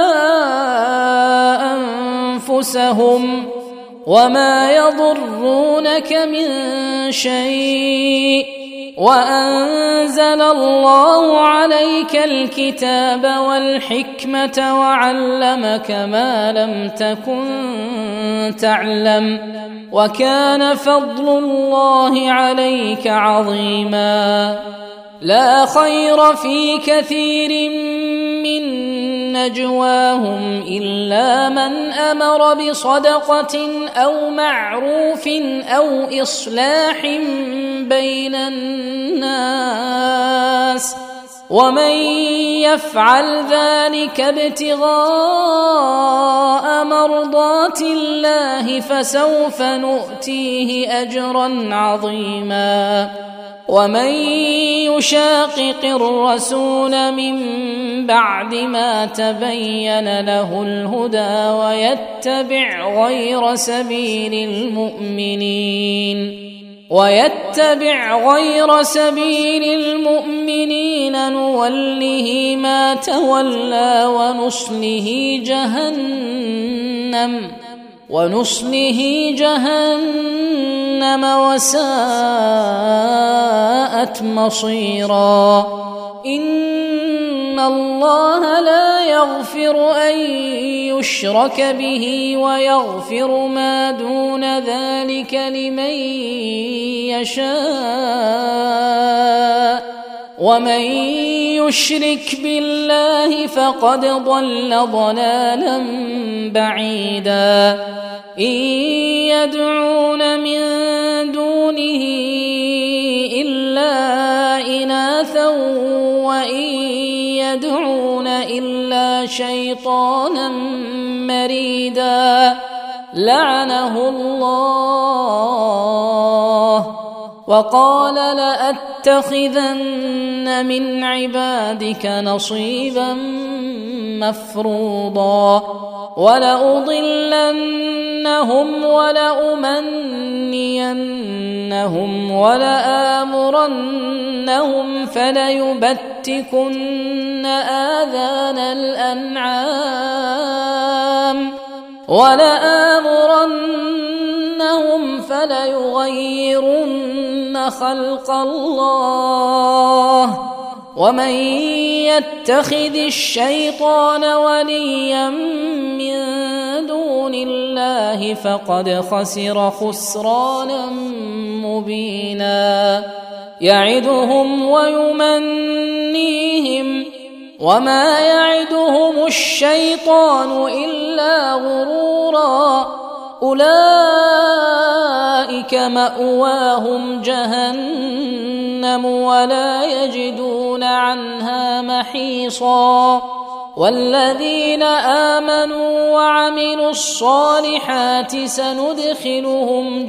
أنفسهم وما يضرونك من شيء وأنزل الله عليك الكتاب والحكمة وعلمك ما لم تكن تعلم وكان فضل الله عليك عظيما. لا خير في كثير من نجواهم إلا من أمر بصدقة أو معروف أو إصلاح بين الناس ومن يفعل ذلك ابتغاء مرضات الله فسوف نؤتيه أجرا عظيما. ومن يشاقق الرسول من بعد ما تبين له الهدى ويتبع غير سبيل المؤمنين ويتبع غير سبيل المؤمنين نوله ما تولى ونصله جهنم ونصله جهنم وساءت مصيرا. إن الله لا يغفر أن يشرك به ويغفر ما دون ذلك لمن يشاء ومن يشرك بالله فقد ضل ضلالا بعيدا. إن يدعون من دونه إلا إناثا وإن يدعون إلا شيطانا مريدا لعنه الله وقال لأتخذن من عبادك نصيبا مفروضا ولأضلنهم ولأمنينهم ولآمرنهم فليبتكن آذان الأنعام ولآمرنهم ليغيرن خلق الله ومن يتخذ الشيطان وليا من دون الله فقد خسر خسرانا مبينا يعدهم ويمنيهم وما يعدهم الشيطان إلا غرورا أولئك مأواهم جهنم ولا يجدون عنها محيصا والذين آمنوا وعملوا الصالحات سندخلهم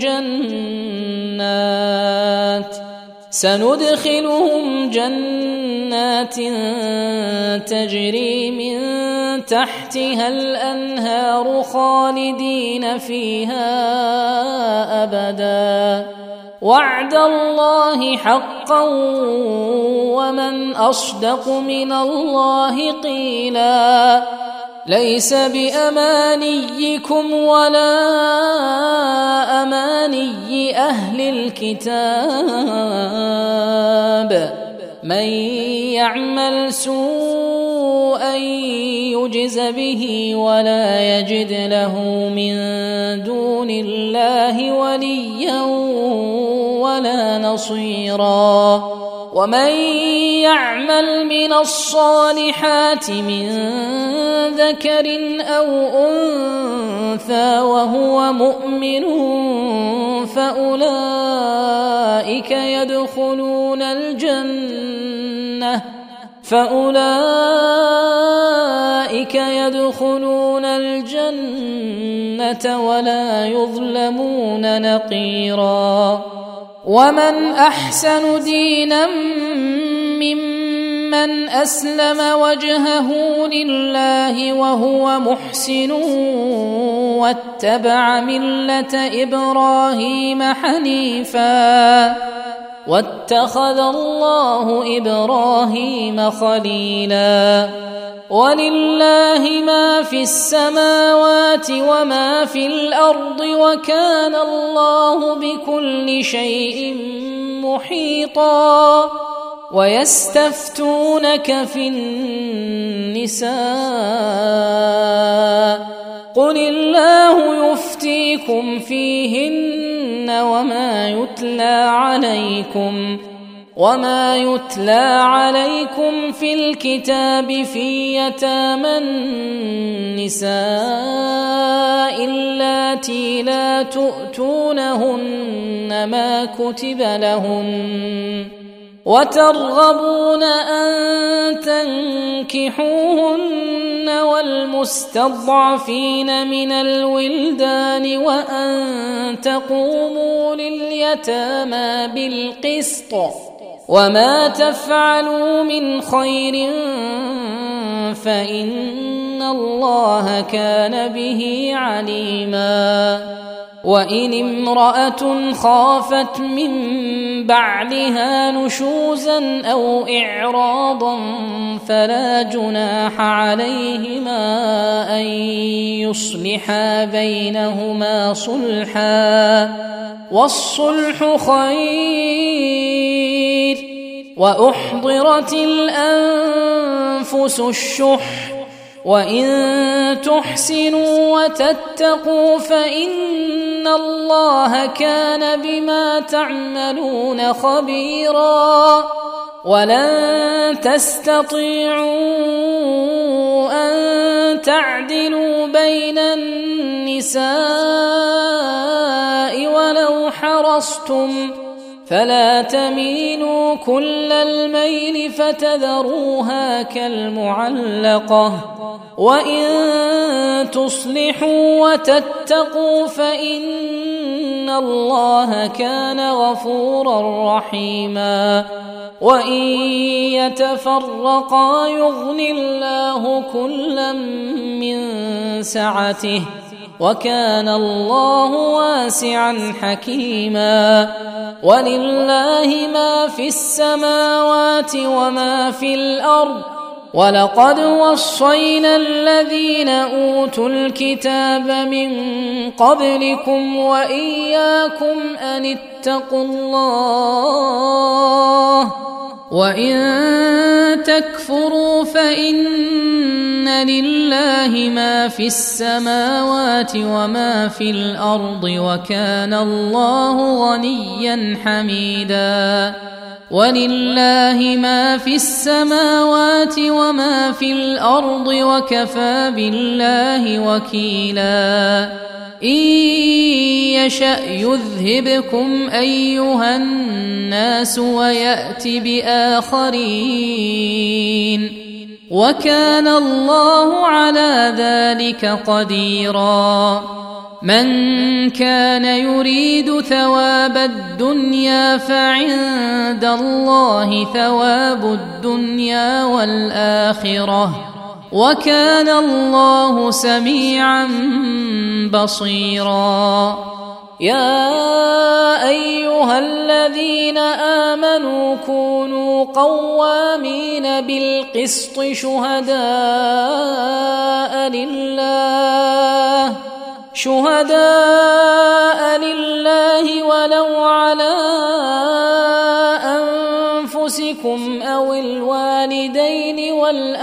جنات سندخلهم جنات تجري من تحتها الأنهار خالدين فيها أبدا وعد الله حقا ومن أصدق من الله قيلا ليس بأمانيكم ولا أماني أهل الكتاب من يعمل سوءا يجز به ولا يجد له من دون الله وليا ولا نصيرا ومن يعمل من الصالحات من ذكر أو أنثى وهو مؤمن فأولئك يدخلون الجنة فأولئك يدخلون الجنة ولا يظلمون نقيرا ومن أحسن دينا ممن أسلم وجهه لله وهو محسن واتبع ملة إبراهيم حنيفا واتخذ الله إبراهيم خليلا ولله ما في السماوات وما في الأرض وكان الله بكل شيء محيطا ويستفتونك في النساء قل الله يفتيكم فيهن وما يتلى عليكم وما يتلى عليكم في الكتاب في يتامى النساء اللاتي لا تؤتونهن ما كتب لهن وترغبون أن تنكحوهن والمستضعفين من الولدان وأن تقوموا لليتامى بالقسط وما تفعلوا من خير فإن الله كان به عليما وإن امرأة خافت من بعلها نشوزا أو إعراضا فلا جناح عليهما أن يصلحا بينهما صلحا والصلح خير وأحضرت الأنفس الشح وإن تحسنوا وتتقوا فإن الله كان بما تعملون خبيرا ولن تستطيعوا أن تعدلوا بين النساء ولو حرصتم فلا تميلوا كل الميل فتذروها كالمعلقة وإن تصلحوا وتتقوا فإن الله كان غفورا رحيما وإن يتفرقا يغن الله كلا من سعته وكان الله واسعا حكيما ولله ما في السماوات وما في الأرض ولقد وصينا الذين أوتوا الكتاب من قبلكم وإياكم أن اتقوا الله وإن تكفروا فإن لله ما في السماوات وما في الأرض وكان الله غنيا حميدا ولله ما في السماوات وما في الأرض وكفى بالله وكيلا إن يشأ يذهبكم أيها الناس ويأت بآخرين وكان الله على ذلك قديرا من كان يريد ثواب الدنيا فعند الله ثواب الدنيا والآخرة وكان الله سميعا بصيرا يا أيها الذين آمنوا كونوا قوامين بالقسط شهداء لله شهداء لله ولو على أنفسكم أو الوالدين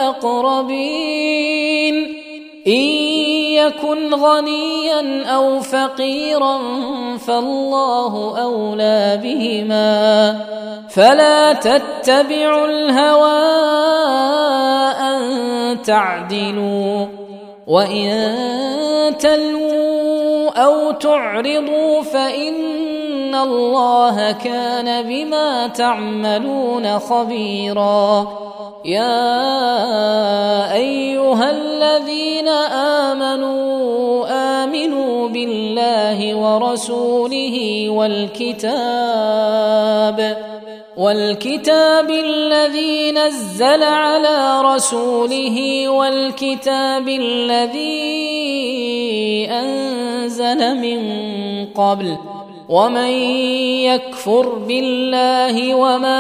والأقربين إن يكن غنيا أو فقيرا فالله أولى بهما فلا تتبعوا الهوى أن تعدلوا وإن تلووا أو تعرضوا فإن الله كان بما تعملون خبيرا يا أيها الذين آمنوا آمنوا بالله ورسوله والكتاب والكتاب الذي نزل على رسوله والكتاب الذي أنزل من قبل ومن يكفر بالله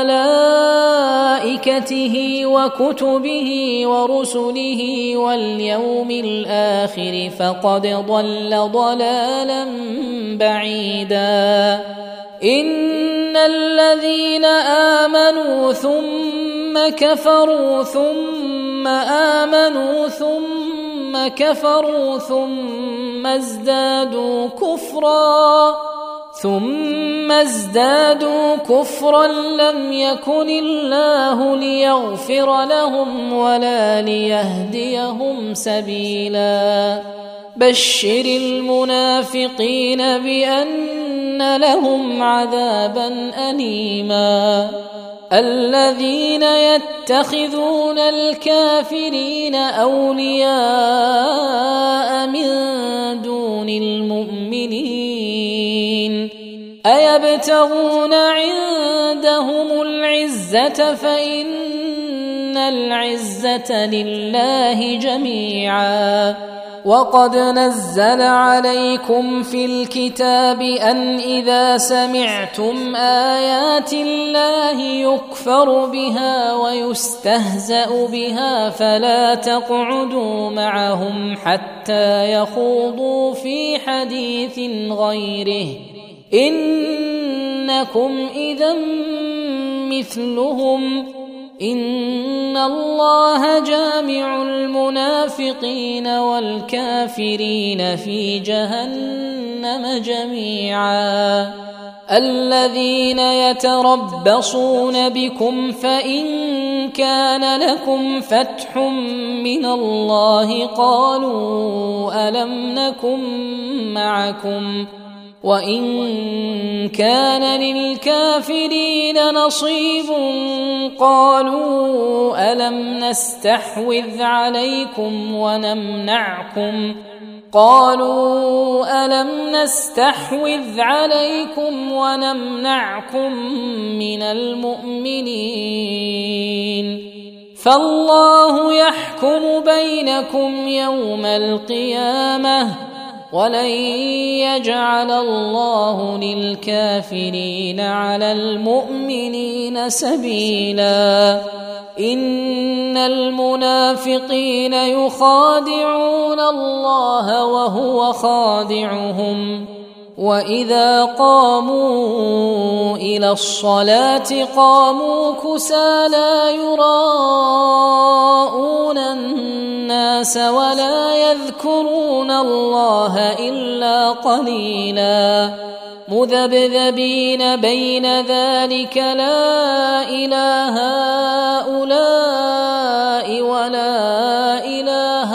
وملائكته وكتبه ورسله واليوم الآخر فقد ضل ضلالا بعيدا إن الذين آمنوا ثم كفروا ثم آمنوا ثم كفروا ثم ازدادوا كفرا ثم ازدادوا كفرا لم يكن الله ليغفر لهم ولا ليهديهم سبيلا بشر المنافقين بأن لهم عذابا أليما الذين يتخذون الكافرين أولياء من دون المؤمنين أيبتغون عندهم العزة فإن العزة لله جميعا وقد نزل عليكم في الكتاب أن إذا سمعتم آيات الله يكفر بها ويستهزأ بها فلا تقعدوا معهم حتى يخوضوا في حديث غيره إنكم إذا مثلهم إن الله جامع المنافقين والكافرين في جهنم جميعا الذين يتربصون بكم فإن كان لكم فتح من الله قالوا ألم نكن معكم وإن كان للكافرين نصيب قالوا ألم نستحوذ عليكم ونمنعكم قالوا ألم نستحوذ عليكم ونمنعكم من المؤمنين فالله يحكم بينكم يوم القيامة ولن يجعل الله للكافرين على المؤمنين سبيلا إن المنافقين يخادعون الله وهو خادعهم وإذا قاموا إلى الصلاة قاموا كسالى يراءون الناس ولا يذكرون الله إلا قليلا مذبذبين بين ذلك لا إله هؤلاء ولا إله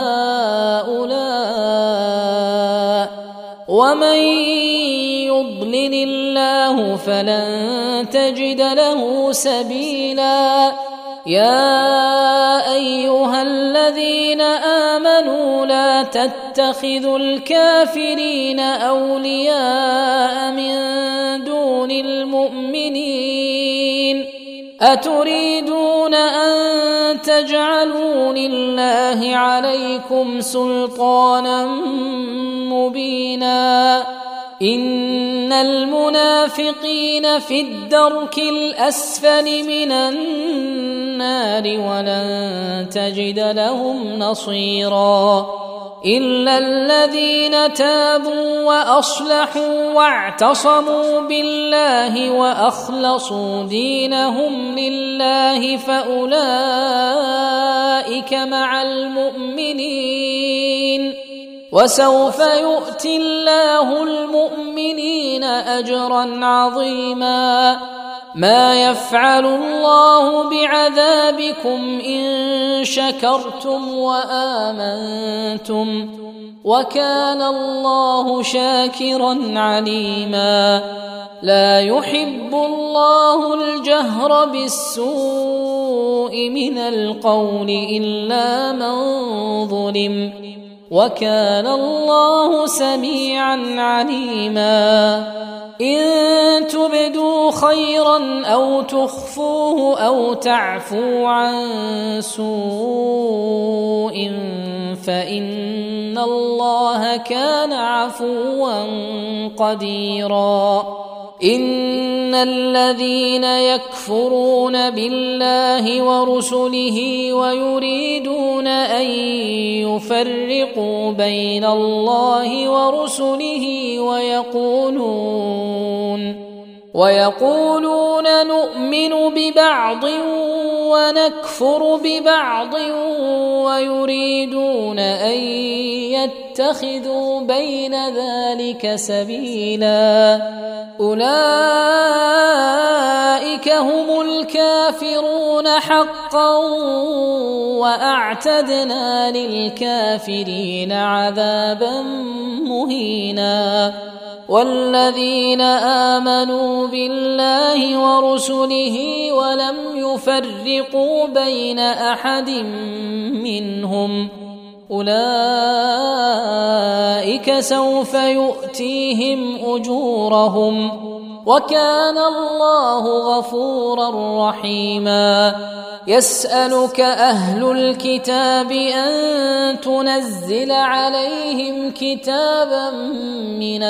هؤلاء ومن يضلل الله فلن تجد له سبيلا يا أيها الذين آمنوا لا تتخذوا الكافرين أولياء من دون المؤمنين أتريدون أن تجعلوا لله عليكم سلطانا مبينا إن المنافقين في الدرك الأسفل من النار ولن تجد لهم نصيرا إلا الذين تابوا وأصلحوا واعتصموا بالله وأخلصوا دينهم لله فأولئك مع المؤمنين وسوف يؤتي الله المؤمنين أجرا عظيما ما يفعل الله بعذابكم إن شكرتم وآمنتم وكان الله شاكرا عليما لا يحب الله الجهر بالسوء من القول إلا من ظلم وكان الله سميعا عليما إن تبدوا خيرا أو تخفوه أو تعفوا عن سوء فإن الله كان عفوا قديرا إن الذين يكفرون بالله ورسله ويريدون أن يفرقوا بين الله ورسله ويقولون ويقولون نؤمن ببعض ونكفر ببعض ويريدون أن يتخذوا بين ذلك سبيلا أولئك هم الكافرون حقا وأعتدنا للكافرين عذابا مهينا والذين آمنوا بالله ورسله ولم يفرقوا بين أحد منهم أولئك سوف يؤتيهم أجورهم وكان الله غفورا رحيما يسألك أهل الكتاب أن تنزل عليهم كتابا من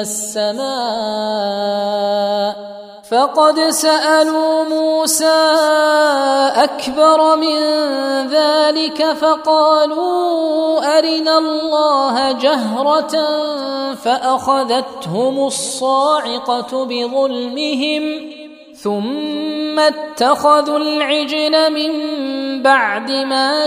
السماء فقد سألوا موسى أكبر من ذلك فقالوا أرنا الله جهرة فأخذتهم الصاعقة بظلمهم ثم اتخذوا العجل من بعد ما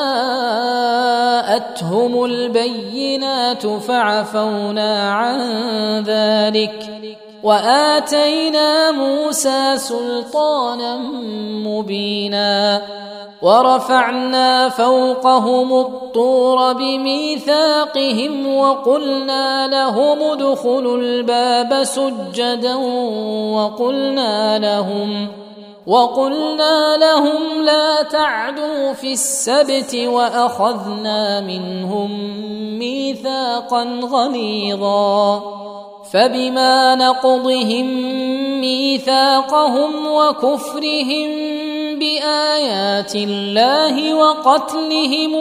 جاءتهم البينات فعفونا عن ذلك وآتينا موسى سلطانا مبينا ورفعنا فوقهم الطور بميثاقهم وقلنا لهم ادخلوا الباب سجدا وقلنا لهم وقلنا لهم لا تعدوا في السبت وأخذنا منهم ميثاقا غليظا فبما نقضهم ميثاقهم وكفرهم بآيات الله وقتلهم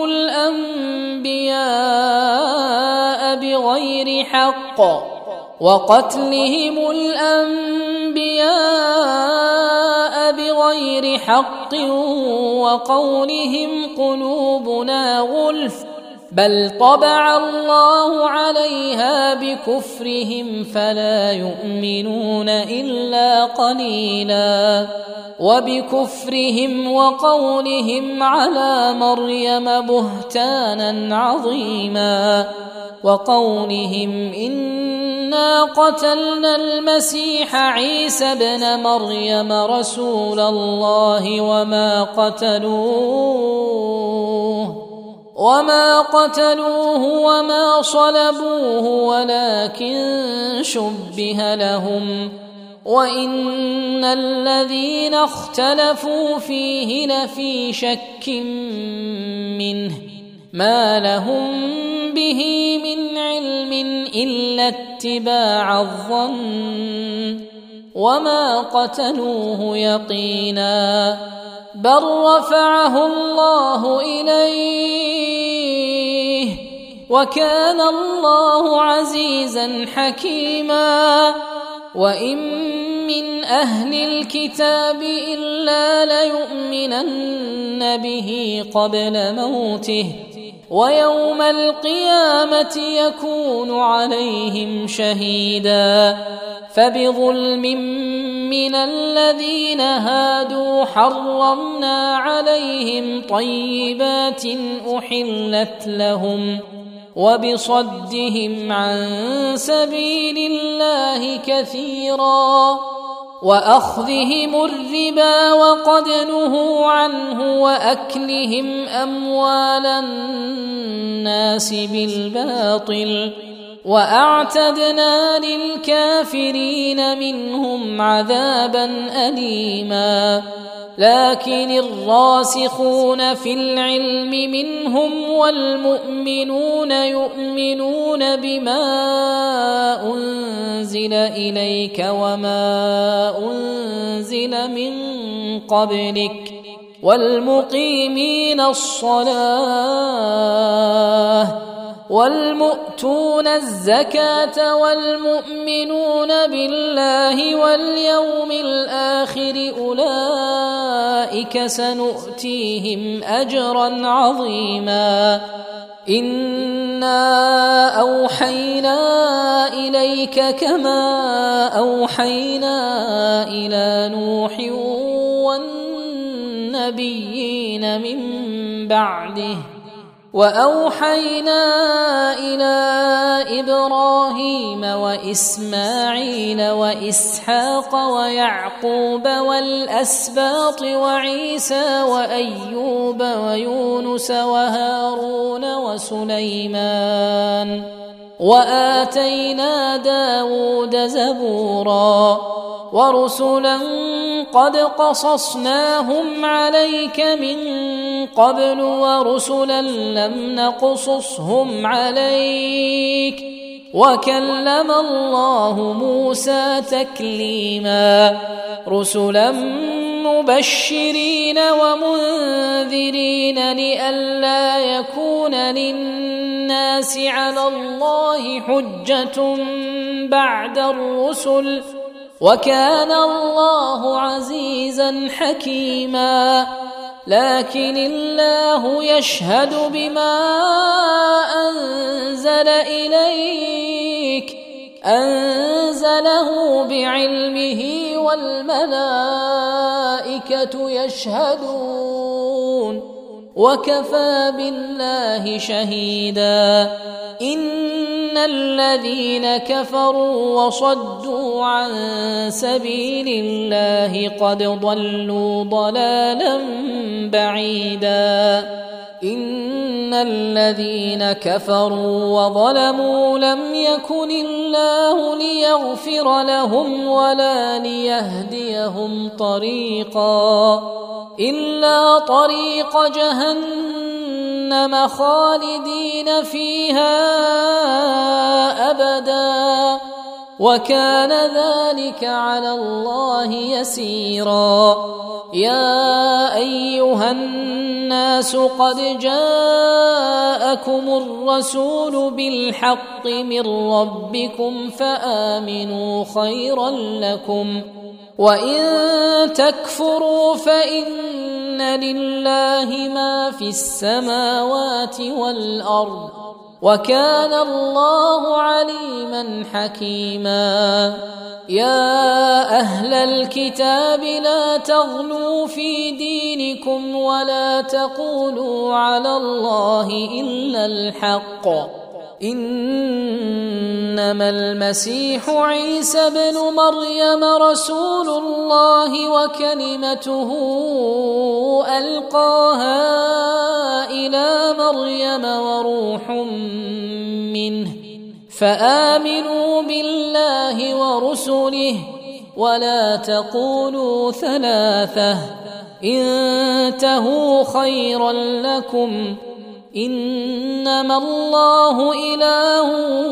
الأنبياء بغير حق وقتلهم الأنبياء بغير بغير حق وقولهم قلوبنا غلف بل طبع الله عليها بكفرهم فلا يؤمنون إلا قليلا وبكفرهم وقولهم على مريم بهتانا عظيما وقولهم إنا قتلنا المسيح عيسى ابن مريم رسول الله وما قتلوه وما قتلوه وما صلبوه ولكن شبه لهم وإن الذين اختلفوا فيه لفي شك منه ما لهم به من علم إلا اتباع الظن وما قتلوه يقينا بل رفعه الله إليه وكان الله عزيزا حكيما وإن من أهل الكتاب إلا ليؤمنن به قبل موته ويوم القيامة يكون عليهم شهيدا فبظلم من الذين هادوا حرمنا عليهم طيبات أحلت لهم وبصدهم عن سبيل الله كثيرا وأخذهم الربا وقد نهوا عنه وأكلهم أموال الناس بالباطل وأعتدنا للكافرين منهم عذابا أليما لكن الراسخون في العلم منهم والمؤمنون يؤمنون بما أنزل إليك وما أنزل من قبلك والمقيمين الصلاة والمؤتون الزكاة والمؤمنون بالله واليوم الآخر أولئك سنؤتيهم أجرا عظيما إنا أوحينا إليك كما أوحينا إلى نوح والنبيين من بعده وأوحينا إلى إبراهيم وإسماعيل وإسحاق ويعقوب والأسباط وعيسى وأيوب ويونس وهارون وسليمان وآتينا داود زبورا ورسلا قد قصصناهم عليك من قبل ورسلا لم نقصصهم عليك وكلم الله موسى تكليما رسلا مبشرين ومنذرين لئلا يكون للناس على الله حجة بعد الرسل وكان الله عزيزا حكيما لكن الله يشهد بما أنزل إليك أنزله بعلمه والملائكة يشهدون وكفى بالله شهيدا إن الذين كفروا وصدوا عن سبيل الله قد ضلوا ضلالا بعيدا إن الذين كفروا وظلموا لم يكن الله ليغفر لهم ولا ليهديهم طريقا إلا طريق جهنم خالدين فيها أبدا وكان ذلك على الله يسيرا يا أيها الناس قد جاءكم الرسول بالحق من ربكم فآمنوا خيرا لكم وإن تكفروا فإن لله ما في السماوات والأرض وكان الله عليما حكيما. يا أهل الكتاب لا تغلوا في دينكم ولا تقولوا على الله إلا الحق إنما المسيح عيسى بن مريم رسول الله وكلمته ألقاها إلى مريم وروح منه فآمنوا بالله ورسله ولا تقولوا ثلاثة انتهوا خيرا لكم إنما الله إله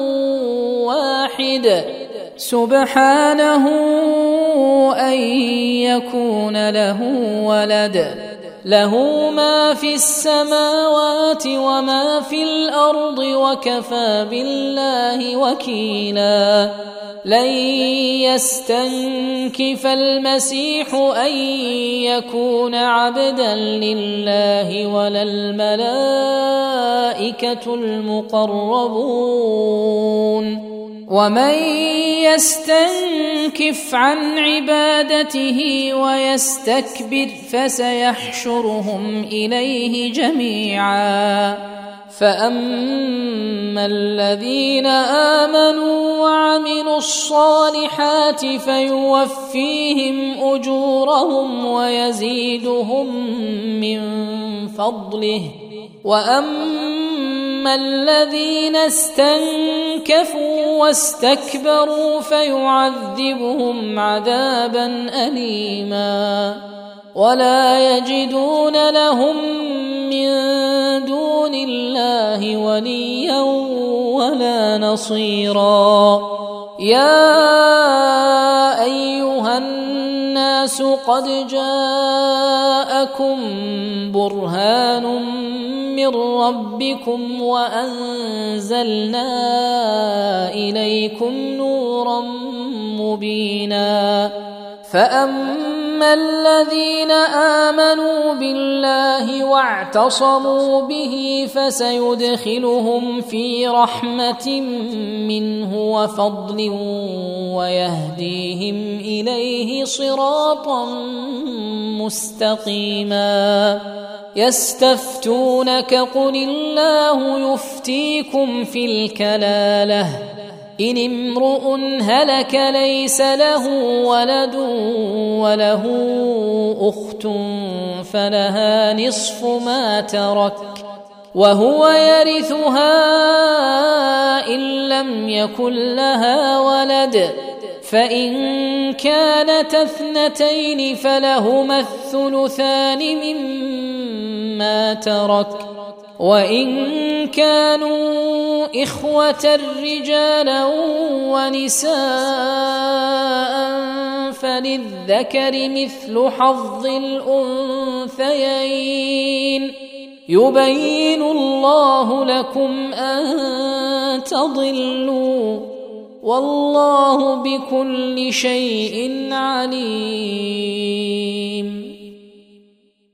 واحد سبحانه أن يكون له ولد له ما في السماوات وما في الأرض وكفى بالله وكيلا. لن يستنكف المسيح أن يكون عبدا لله ولا الملائكة المقربون ومن يستنكف عن عبادته ويستكبر فسيحشرهم إليه جميعا. فأما الذين آمنوا وعملوا الصالحات فيوفيهم أجورهم ويزيدهم من فضله وأما الذين استنكفوا واستكبروا فيعذبهم عذابا أليما ولا يجدون لهم من دون الله وليا ولا نصيرا. يا أيها الناس قد جاءكم برهان من ربكم وأنزلنا إليكم نورا مبينا. فأما الذين آمنوا بالله واعتصموا به فسيدخلهم في رحمة منه وفضل ويهديهم إليه صراطا مستقيما. يستفتونك قل الله يفتيكم في الكلالة إن امرؤ هلك ليس له ولد وله أخت فلها نصف ما ترك وهو يرثها إن لم يكن لها ولد فإن كانت اثنتين فلهما الثلثان مما ترك وإن كانوا إخوة رجالا ونساء فللذكر مثل حظ الأنثيين يبين الله لكم أن تضلوا والله بكل شيء عليم.